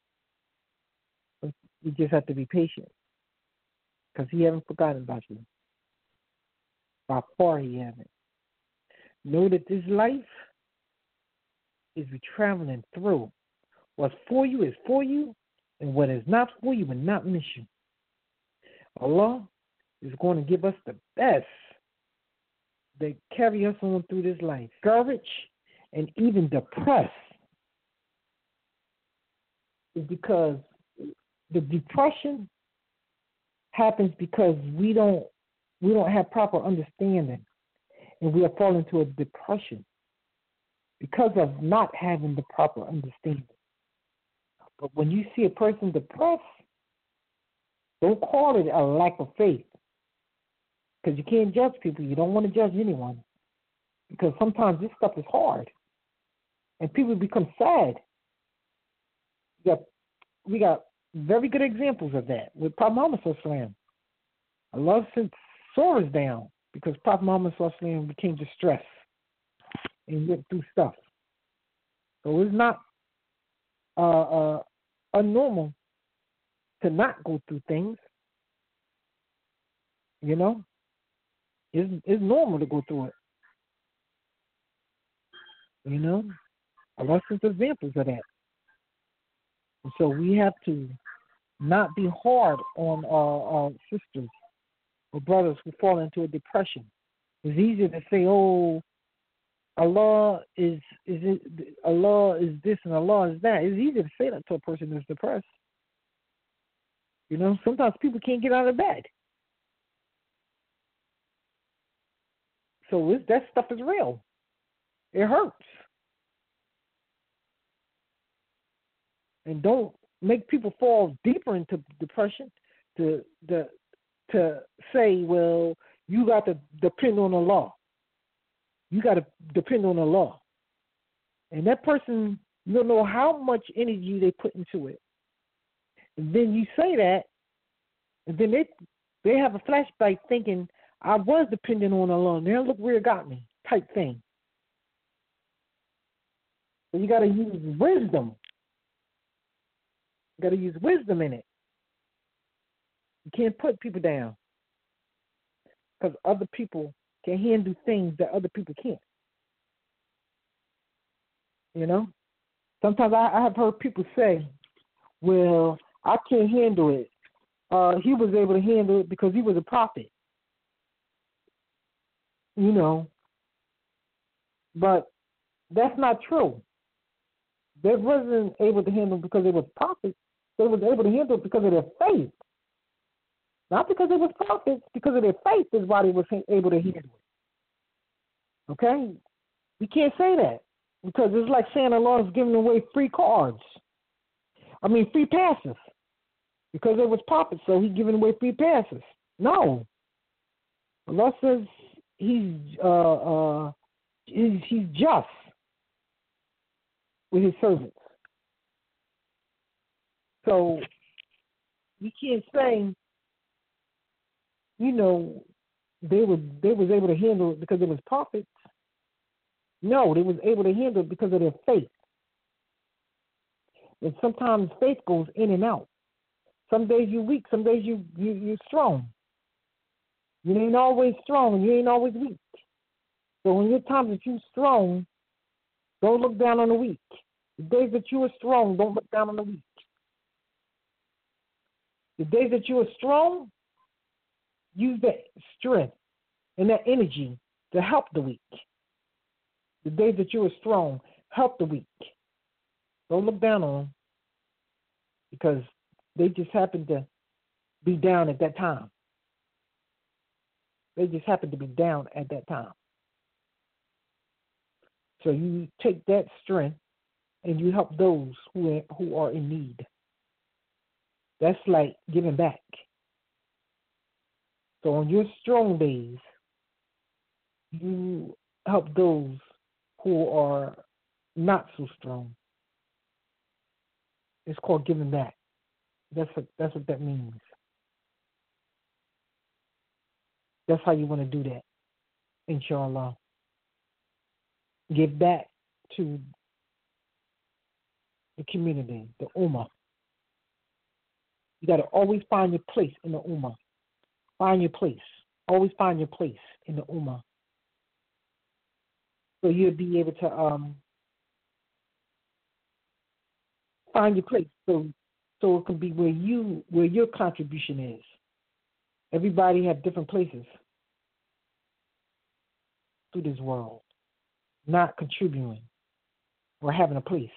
You just have to be patient because he haven't forgotten about you. By far, he haven't. Know that this life is we traveling through. What's for you is for you, and what is not for you will not miss you. Allah is going to give us the best that carry us on through this life. Courage and even depressed is because the depression happens because we don't have proper understanding, and we are falling into a depression because of not having the proper understanding. But when you see a person depressed, don't call it a lack of faith, because you can't judge people. You don't want to judge anyone, because sometimes this stuff is hard, and people become sad. We got very good examples of that with Prophet Muhammad Sallallahu Alaihi Wasallam. Allah sent surahs down because Prophet Muhammad Sallallahu Alaihi Wasallam became distressed and went through stuff. So it's not unnormal to not go through things. You know, it's normal to go through it. You know, Allah sent examples of that. And so we have to not be hard on our sisters or brothers who fall into a depression. It's easier to say, "Oh, Allah is Allah is this and Allah is that." It's easier to say that to a person who's depressed. You know, sometimes people can't get out of bed. So that stuff is real. It hurts. And don't make people fall deeper into depression to say, well, you got to depend on Allah. You got to depend on Allah. And that person, you don't know how much energy they put into it. And then you say that, and then they have a flashback thinking, I was depending on Allah. Now look where it got me, type thing. So you got to use wisdom. You got to use wisdom in it. You can't put people down because other people can handle things that other people can't. You know? Sometimes I have heard people say, well, I can't handle it. He was able to handle it because he was a prophet. You know? But that's not true. They wasn't able to handle it because they were prophets. They was able to handle it because of their faith. Not because they were prophets, because of their faith is why they was able to handle it. Okay? We can't say that because it's like saying Allah is giving away free cards. Free passes. Because they was prophets, so He's giving away free passes. No. Allah says He's just with His servants. So you can't say, you know, they was able to handle it because they was prophets. No, they was able to handle it because of their faith. And sometimes faith goes in and out. Some days you're weak, some days you're strong. You ain't always strong and you ain't always weak. So when your times that you're strong, don't look down on the weak. The days that you are strong, don't look down on the weak. The days that you are strong, use that strength and that energy to help the weak. The days that you are strong, help the weak. Don't look down on them because they just happen to be down at that time. They just happen to be down at that time. So you take that strength and you help those who are in need. That's like giving back. So on your strong days, you help those who are not so strong. It's called giving back. That's what that means. That's how you want to do that, inshallah. Give back to the community, the Ummah. You got to always find your place in the Ummah. Find your place. Always find your place in the Ummah. So you'll be able to find your place. So it can be where your contribution is. Everybody have different places through this world, not contributing or having a place.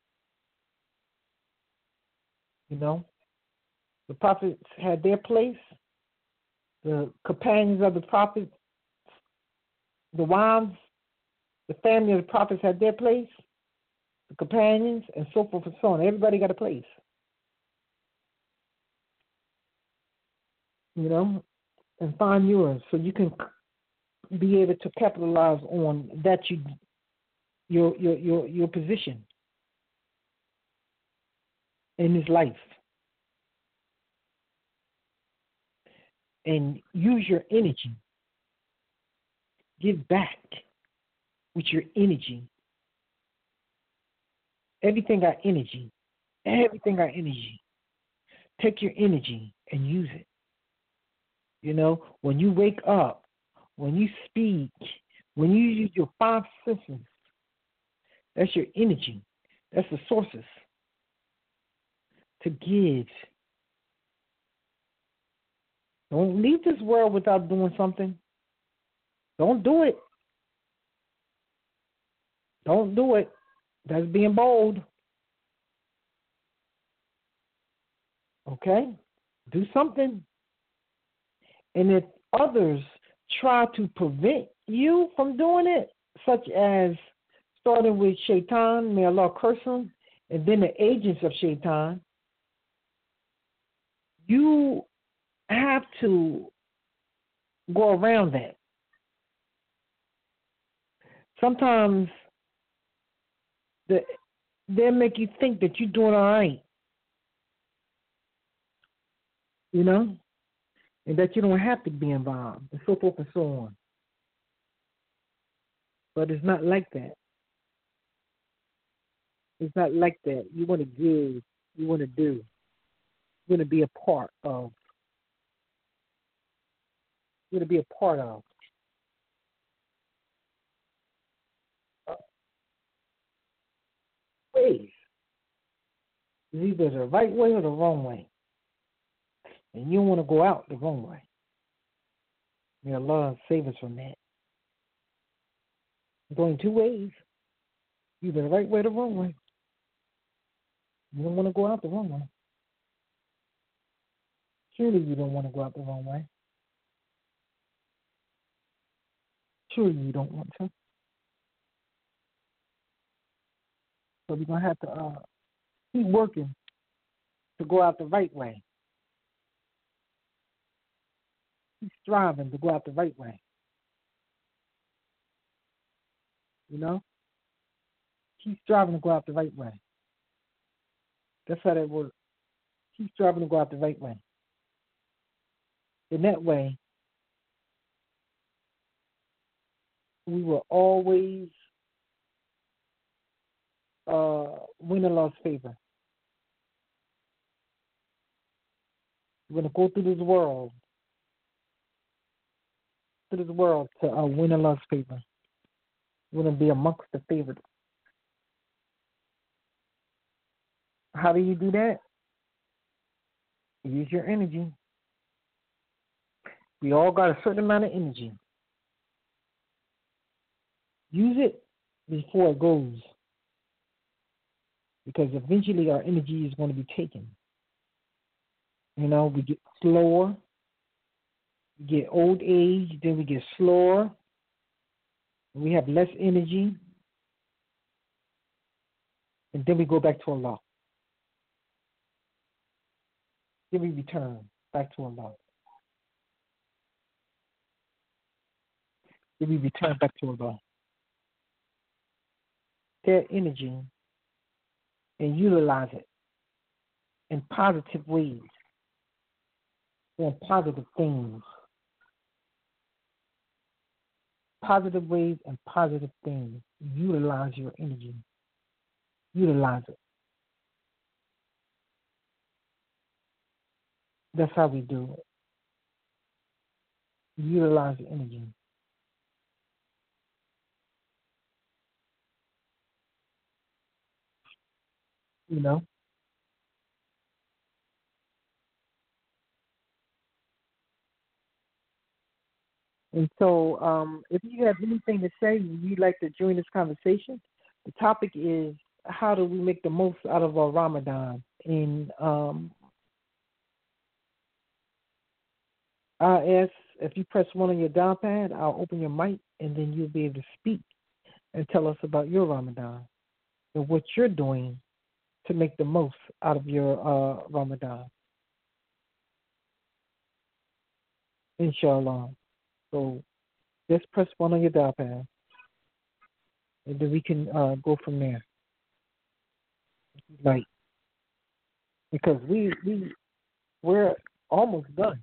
You know? The prophets had their place. The companions of the prophets, the wives, the family of the prophets had their place. The companions, and so forth and so on. Everybody got a place. You know? And find yours so you can be able to capitalize on that your position in this life. And use your energy. Give back with your energy. Everything got energy. Everything got energy. Take your energy and use it. You know, when you wake up, when you speak, when you use your five senses, that's your energy. That's the sources to give. Don't leave this world without doing something. Don't do it. Don't do it. That's being bold. Okay? Do something. And if others try to prevent you from doing it, such as starting with Shaitan, may Allah curse him, and then the agents of Shaitan, you have to go around that. Sometimes they'll make you think that you're doing all right, you know, and that you don't have to be involved, and so forth and so on. But it's not like that. It's not like that. You want to give, you want to do, you want to be a part of. You want to be a part of. Ways. It's either the right way or the wrong way. And you don't want to go out the wrong way. May Allah save us from that. Going two ways. Either the right way or the wrong way. You don't want to go out the wrong way. Surely you don't want to go out the wrong way. Surely you don't want to. So we're going to have to keep working to go out the right way. Keep striving to go out the right way. You know? Keep striving to go out the right way. That's how that works. Keep striving to go out the right way. In that way, we will always win Allah's favor. We're going to go through this world to win Allah's favor. We're going to be amongst the favorites. How do you do that? Use your energy. We all got a certain amount of energy. Use it before it goes. Because eventually our energy is going to be taken. You know, we get slower. We get old age, then we get slower. We have less energy. And then we go back to Allah. Then we return back to Allah. Then we return back to Allah. Their energy and utilize it in positive ways, doing positive things. Positive ways and positive things. Utilize your energy. Utilize it. That's how we do it. Utilize the energy. You know. And so, if you have anything to say, you'd like to join this conversation. The topic is how do we make the most out of our Ramadan? And I ask if you press one on your dial pad, I'll open your mic, and then you'll be able to speak and tell us about your Ramadan and what you're doing to make the most out of your Ramadan, inshallah. So just press one on your dial pad, and then we can go from there. Like, because we're almost done.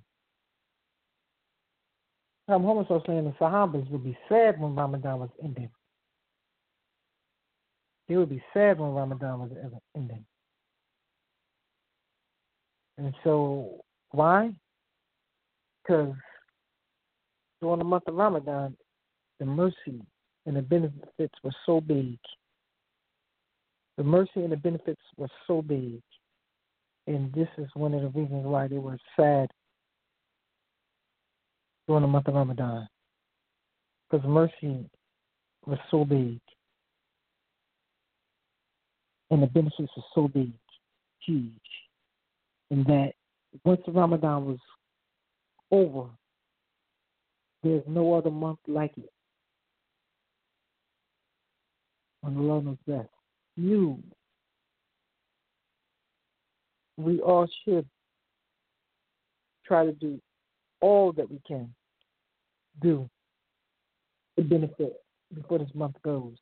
Muhammad was saying the Sahabas would be sad when Ramadan was ending. They would be sad when Ramadan was ending. And so, why? Because during the month of Ramadan, the mercy and the benefits were so big. The mercy and the benefits were so big. And this is one of the reasons why they were sad during the month of Ramadan. Because mercy was so big. And the benefits were so big, huge. And that once the Ramadan was over, there's no other month like it. On the Lord knows best. We all should try to do all that we can do to benefit before this month goes.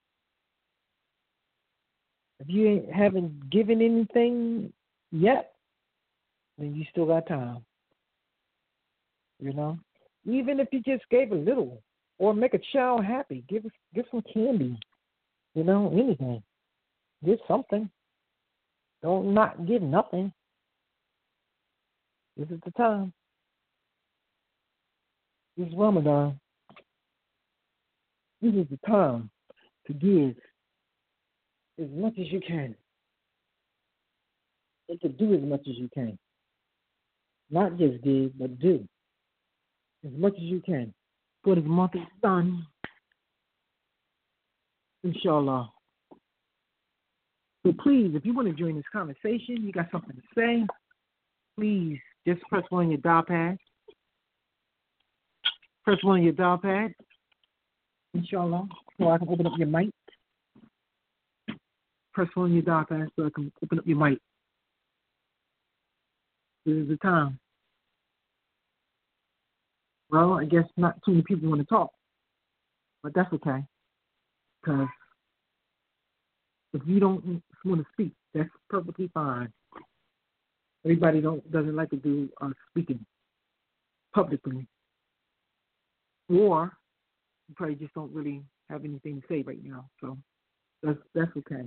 If you haven't given anything yet, then you still got time. You know? Even if you just gave a little or make a child happy, give some candy. You know, anything. Give something. Don't not give nothing. This is the time. This is Ramadan. This is the time to give as much as you can and to do as much as you can. Not just give, but do as much as you can. For this month is done, inshallah. So please, if you want to join this conversation, you got something to say, please just press one on your dial pad. Press one on your dial pad, inshallah, so I can open up your mic. Press one on your dial pad so I can open up your mic. This is the time. Well, I guess not too many people want to talk, but that's okay. Because if you don't want to speak, that's perfectly fine. Everybody doesn't like to do speaking publicly, or you probably just don't really have anything to say right now. So that's okay.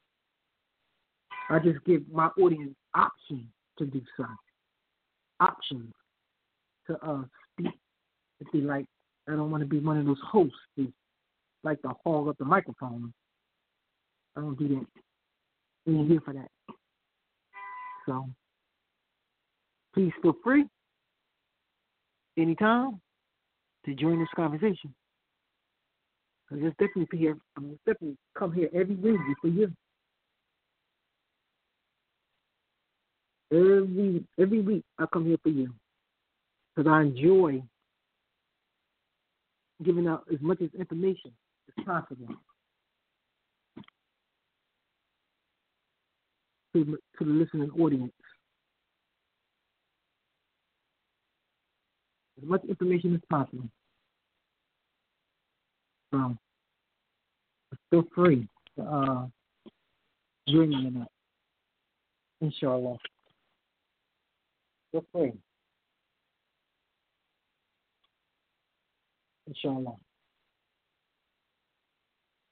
I just give my audience options to do so. Options to speak if they like. I don't want to be one of those hosts who like to hog up the microphone. I don't do that. We ain't here for that. So please feel free anytime to join this conversation. I'm definitely come here every week for you. Every week I come here for you because I enjoy giving out as much information as possible to the listening audience. As much information as possible. So feel free to join me in that. Inshallah. Feel free. Inshallah.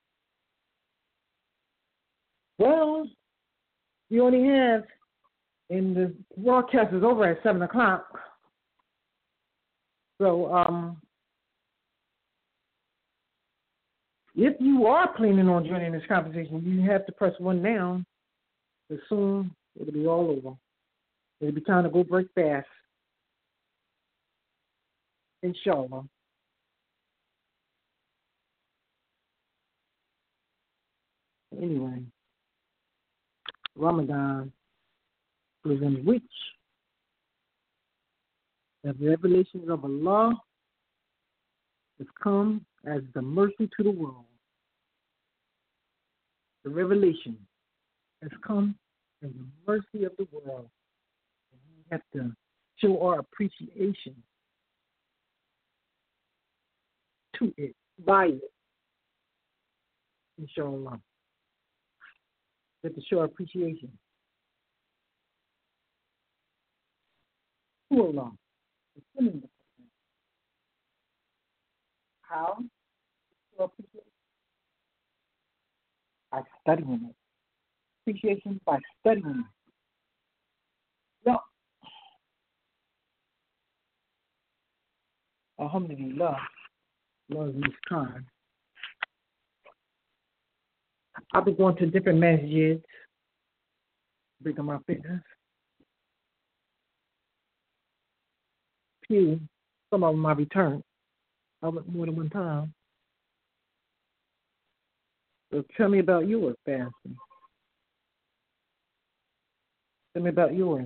Well, we only have And the broadcast is over at 7 o'clock. So, if you are planning on joining this conversation, you have to press 1 now. But soon it'll be all over. It'll be time to go break fast. Inshallah. Anyway, Ramadan is in which the revelations of Allah has come as the mercy to the world. The revelation has come as the mercy of the world. And we have to show our appreciation to it, by it, inshallah. We have to show our appreciation to Allah. How? Show appreciation? By studying it. Appreciation by studying it. No. Alhamdulillah, Allah is most kind. I've been going to different masjids, breaking my fitness. Few, some of them I returned. I went more than one time. So tell me about yours, fasting. Tell me about yours.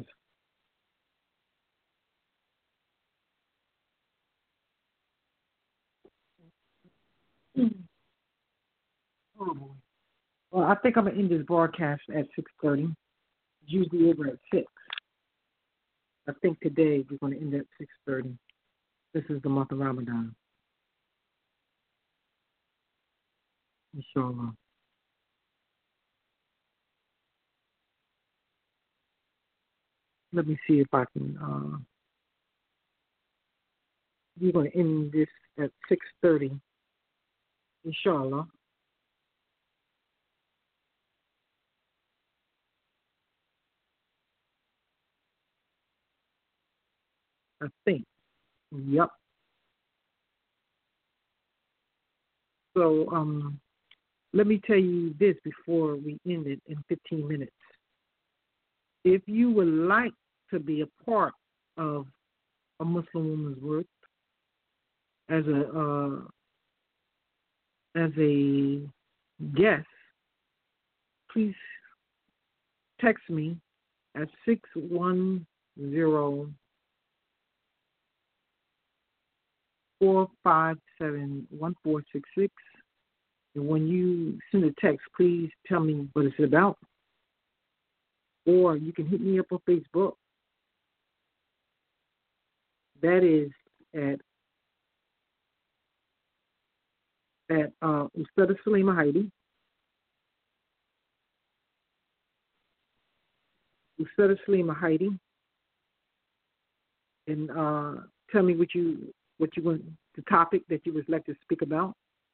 Oh, boy. Well, I think I'm going to end this broadcast at 6:30. It's usually over at 6. I think today we're going to end at 6:30. This is the month of Ramadan. Inshallah. Let me see if I can. We're going to end this at 6:30. Inshallah. I think. Yep. So let me tell you this before we end it in 15 minutes. If you would like to be a part of a Muslim Woman's Work as a guest, please text me at 610-457-1466. And when you send a text, please tell me what it's about. Or you can hit me up on Facebook. That is at Ustada Salima Heidi. Ustada Salima Heidi. And tell me what you want, the topic that you would like to speak about.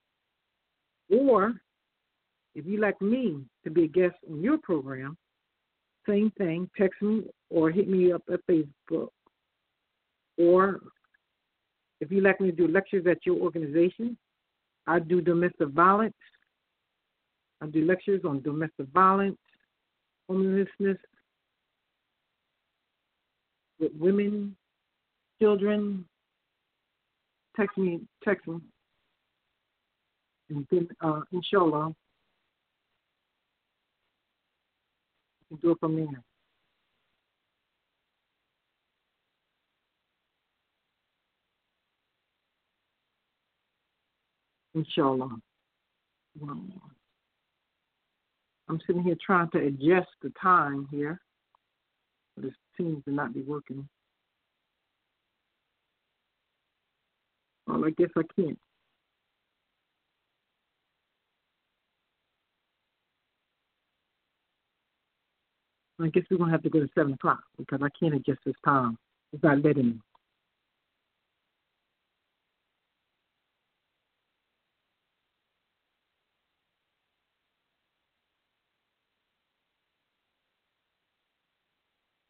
Or if you'd like me to be a guest on your program, same thing, text me or hit me up at Facebook. Or if you'd like me to do lectures at your organization, I do domestic violence. I do lectures on domestic violence, homelessness, with women, children. Text me. And then, inshallah, you can do it from there. Inshallah. Well, I'm sitting here trying to adjust the time here, but it seems to not be working. Well, I guess I can't. I guess we're going to have to go to 7 o'clock because I can't adjust this time. It's not letting me.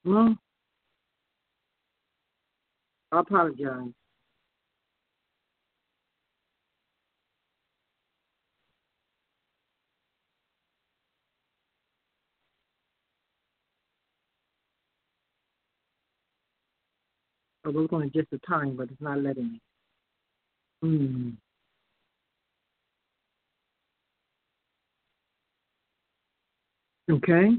No, I apologize. I was going to adjust the time, but it's not letting me. Mm. Okay.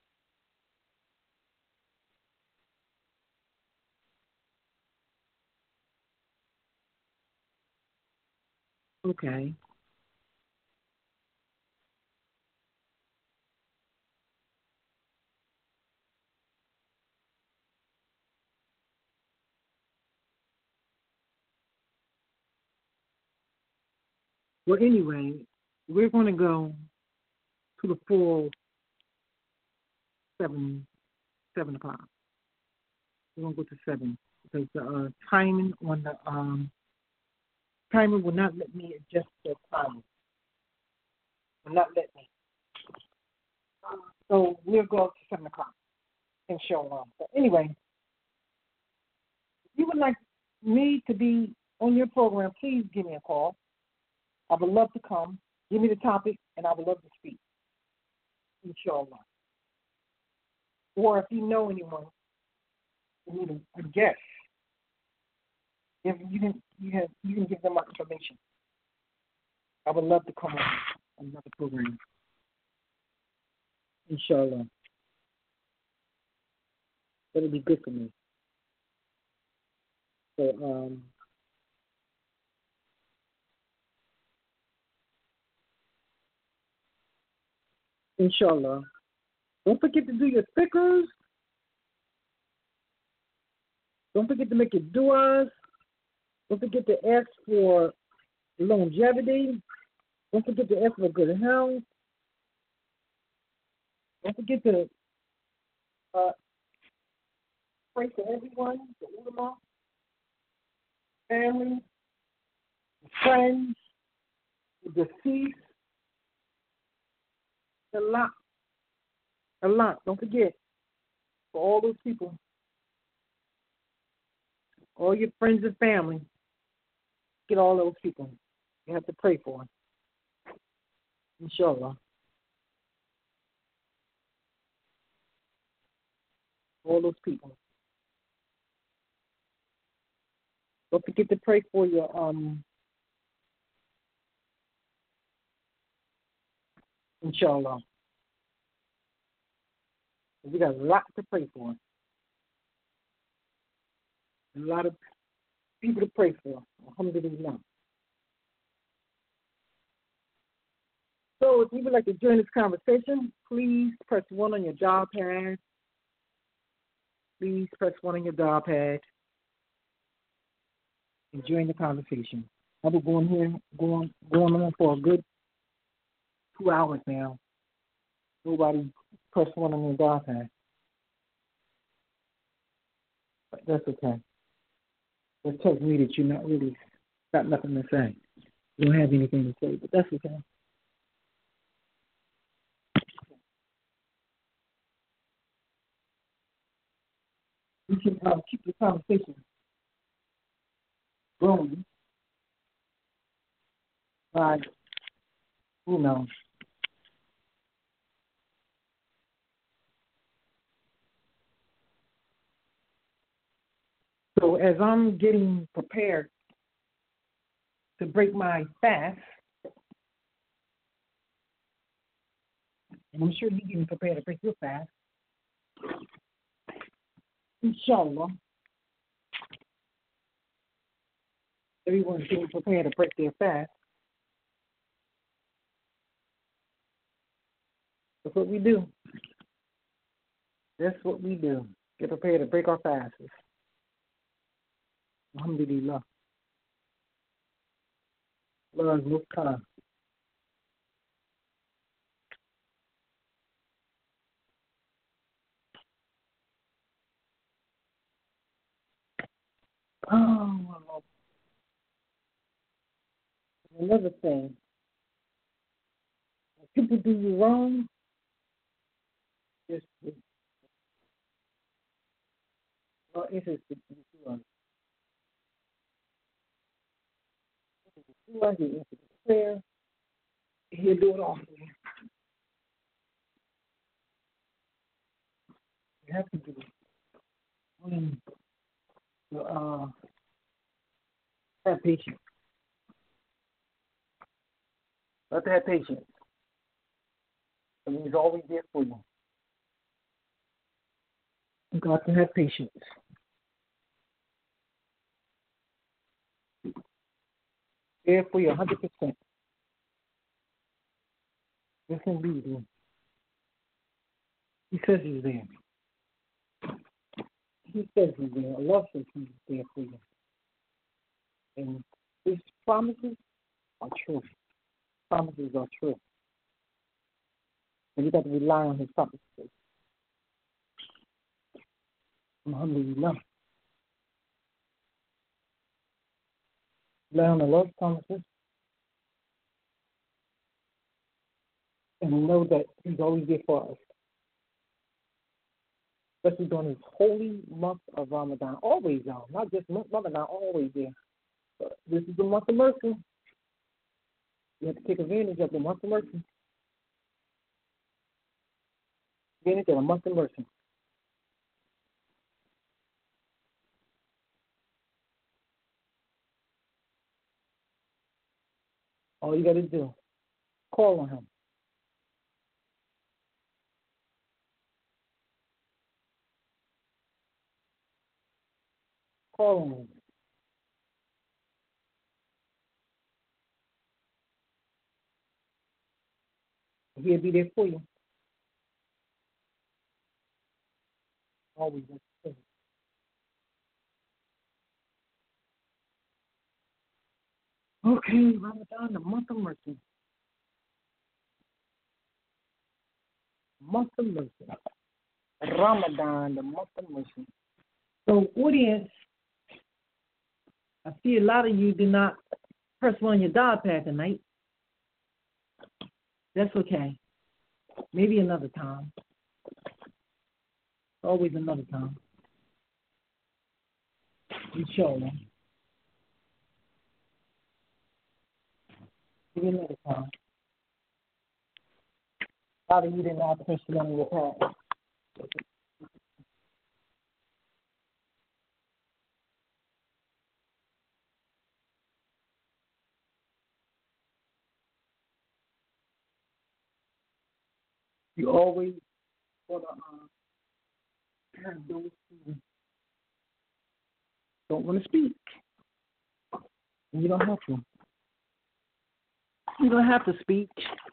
Okay. Well, anyway, we're going to go to the full 7 o'clock. We're going to go to 7 because the timing on the timer will not let me adjust the time. Will not let me. So we'll go to 7 o'clock and show on. But anyway, if you would like me to be on your program, please give me a call. I would love to come. Give me the topic, and I would love to speak. Inshallah. Or if you know anyone who needs a guest, if you can give them my information. I would love to come on another program. Inshallah. That'll be good for me. So inshallah. Don't forget to do your stickers. Don't forget to make your duas. Don't forget to ask for longevity. Don't forget to ask for good health. Don't forget to pray for everyone, the ulama, family, friends, the deceased. A lot. A lot. Don't forget. For all those people. All your friends and family. Get all those people. You have to pray for them. Inshallah. All those people. Don't forget to pray for your inshallah. We got a lot to pray for. A lot of people to pray for. Alhamdulillah. So if you would like to join this conversation, please press 1 on your dial pad. Please press 1 on your dial pad and join the conversation. I've been going on for a good 2 hours now. Nobody pressed 1 on your dial pad. But that's okay. That tells me that you're not really got nothing to say. You don't have anything to say, but that's okay. We can keep the conversation going by, you know, so as I'm getting prepared to break my fast, and I'm sure you're getting prepared to break your fast, inshallah, everyone's getting prepared to break their fast. That's what we do. That's what we do. Get prepared to break our fasts. Alhamdulillah. Allah is most kind. Oh, another thing. When people do you wrong, just interested in you answer the prayer. He'll do it all for you. You have to do it. When you have patience. You have to have patience. I mean, he's always there for you. You got to have patience. There for you 100%. Yes, indeed. He says he's there. He says he's there. Allah says he's there for you. And his promises are true. Promises are true. And you got to rely on his promises. Alhamdulillah. Rely on Allah's promises. And know that he's always there for us. Especially during this holy month of Ramadan. Always out. Not just Ramadan, always there. But this is the month of mercy. You have to take advantage of the month of mercy. Advantage of the month of mercy. All you got to do, call on him. Call on him. He'll be there for you. Always. Okay, Ramadan, the month of mercy. Month of mercy. Ramadan, the month of mercy. So, audience, I see a lot of you did not press one on your dial pad tonight. That's okay. Maybe another time. Always another time. Inshallah. Maybe another time. A lot of you did not press one on your pad. You always want to have those who don't want to speak. And you don't have to. You don't have to speak.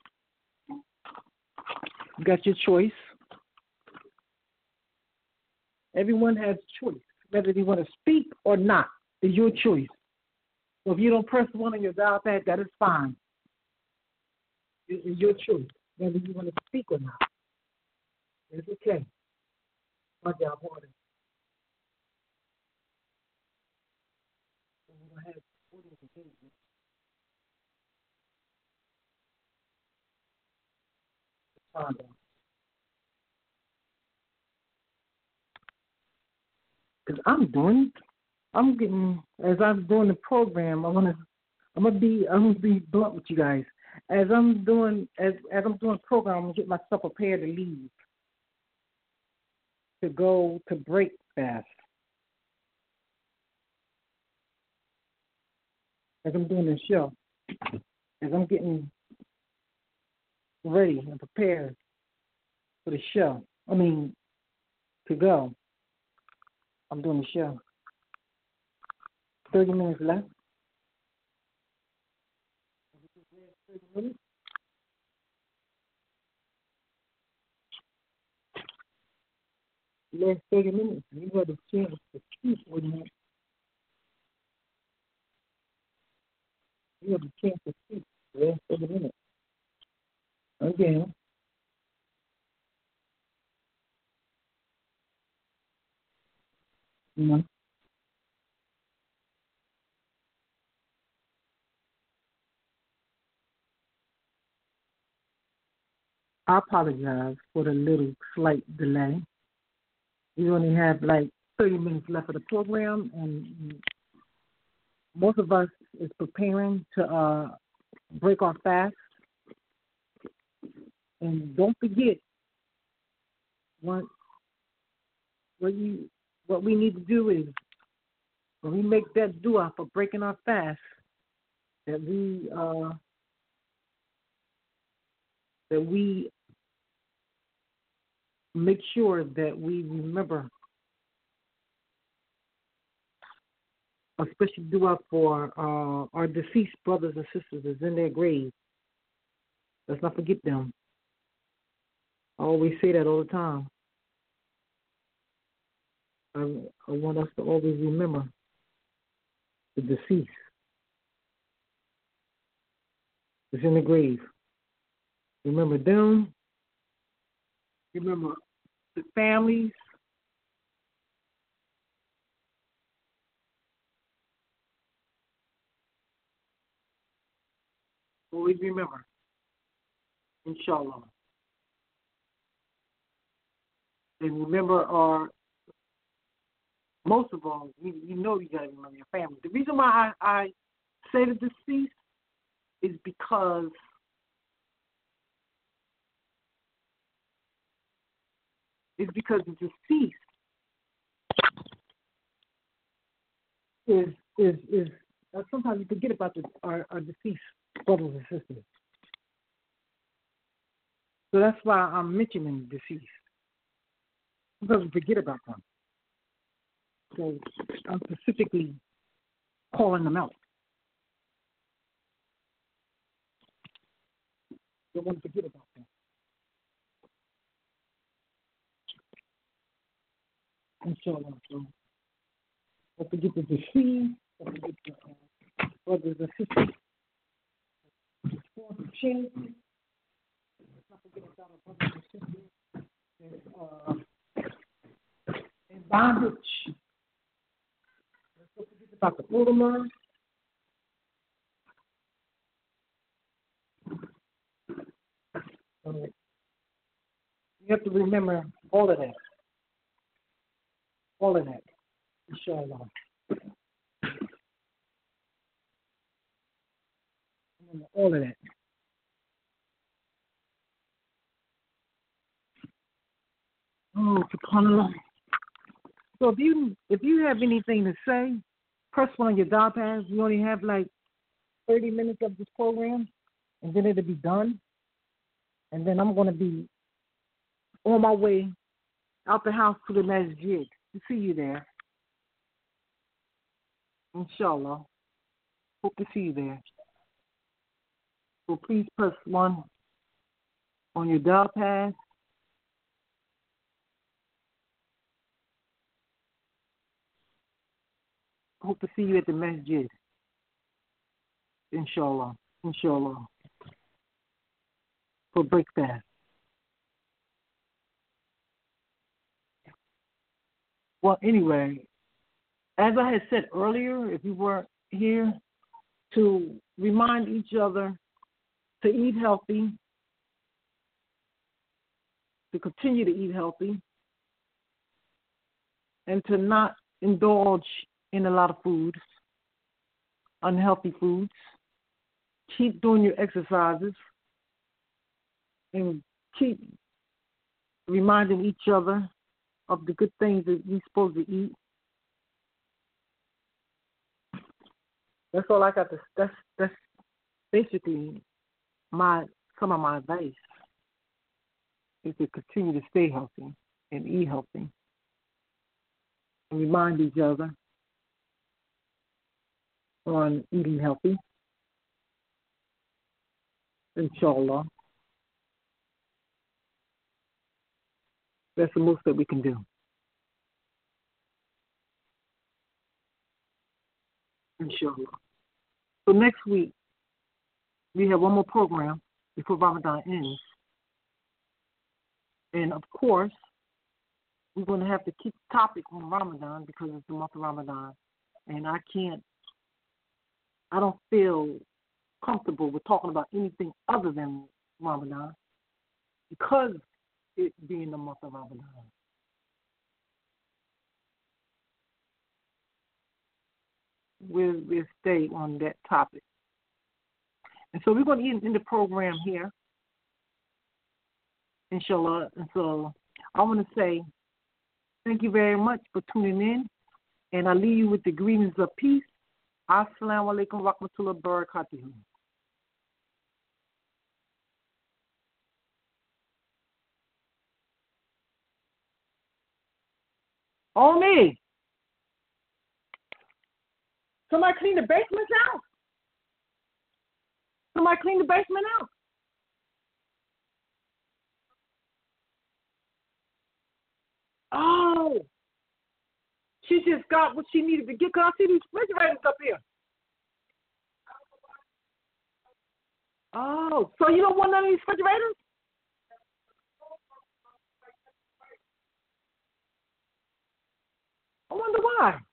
You got your choice. Everyone has a choice. Whether they want to speak or not is your choice. So if you don't press one on your dial pad, that is fine. It's your choice. Whether you want to speak or not. It's okay. My job order. So we're going to have audience engagement. Because I'm doing the program, I'm gonna be blunt with you guys. As I'm doing the program, I'm gonna get myself prepared to leave, to go to break fast. As I'm doing this show, as I'm getting ready and prepared for the show, to go, I'm doing the show. 30 minutes left. 30 minutes. Last 30 minutes. You got a chance to speak with me. You have a chance to speak. Last 30 minutes. Again. You know. I apologize for the little slight delay. We only have like 30 minutes left of the program, and most of us is preparing to break our fast. And don't forget what we need to do is when we make that dua for breaking our fast, that we make sure that we remember a special dua for our deceased brothers and sisters that's in their grave. Let's not forget them. I always say that all the time. I want us to always remember the deceased that's in the grave. Remember them. Remember the families. Always remember. Inshallah. And remember most of all, you know you got to remember your family. The reason why I say the deceased is because the deceased is sometimes you forget about our deceased brothers and sisters. So that's why I'm mentioning deceased. Sometimes we forget about them. So I'm specifically calling them out. Don't want to forget about them. Inshallah. So don't forget the deceased. Don't forget the brothers and sisters. The children. Not forget about our brothers and sisters. And bondage. Don't forget about the ulama. You have to remember all of that. All of that. Inshallah. Remember all of that. Oh, subhanAllah. So if you have anything to say, press one on your dial pad. We only have like 30 minutes of this program, and then it'll be done. And then I'm going to be on my way out the house to the masjid to see you there. Inshallah. Hope to see you there. So please press 1 on your dial pad. Hope to see you at the masjid. Inshallah. Inshallah. For break fast. Well, anyway, as I had said earlier, if you were here, to remind each other to eat healthy, to continue to eat healthy, and to not indulge in a lot of foods, unhealthy foods. Keep doing your exercises and keep reminding each other of the good things that we're supposed to eat. That's all I got to. That's basically some of my advice is to continue to stay healthy and eat healthy and remind each other on eating healthy. Inshallah. That's the most that we can do. Inshallah. So next week, we have one more program before Ramadan ends. And of course, we're going to have to keep the topic on Ramadan because it's the month of Ramadan. And I don't feel comfortable with talking about anything other than Ramadan because it being the month of Ramadan. we'll stay on that topic. And so we're going to end the program here, inshallah. And so I want to say thank you very much for tuning in, and I leave you with the greetings of peace. Assalamu alaikum wa rahmatullahi wa barakatuh. On me. Somebody clean the basement out. Somebody clean the basement out. Oh. She just got what she needed to get. Cause I see these refrigerators up here. Oh. So you don't want none of these refrigerators? I wonder why.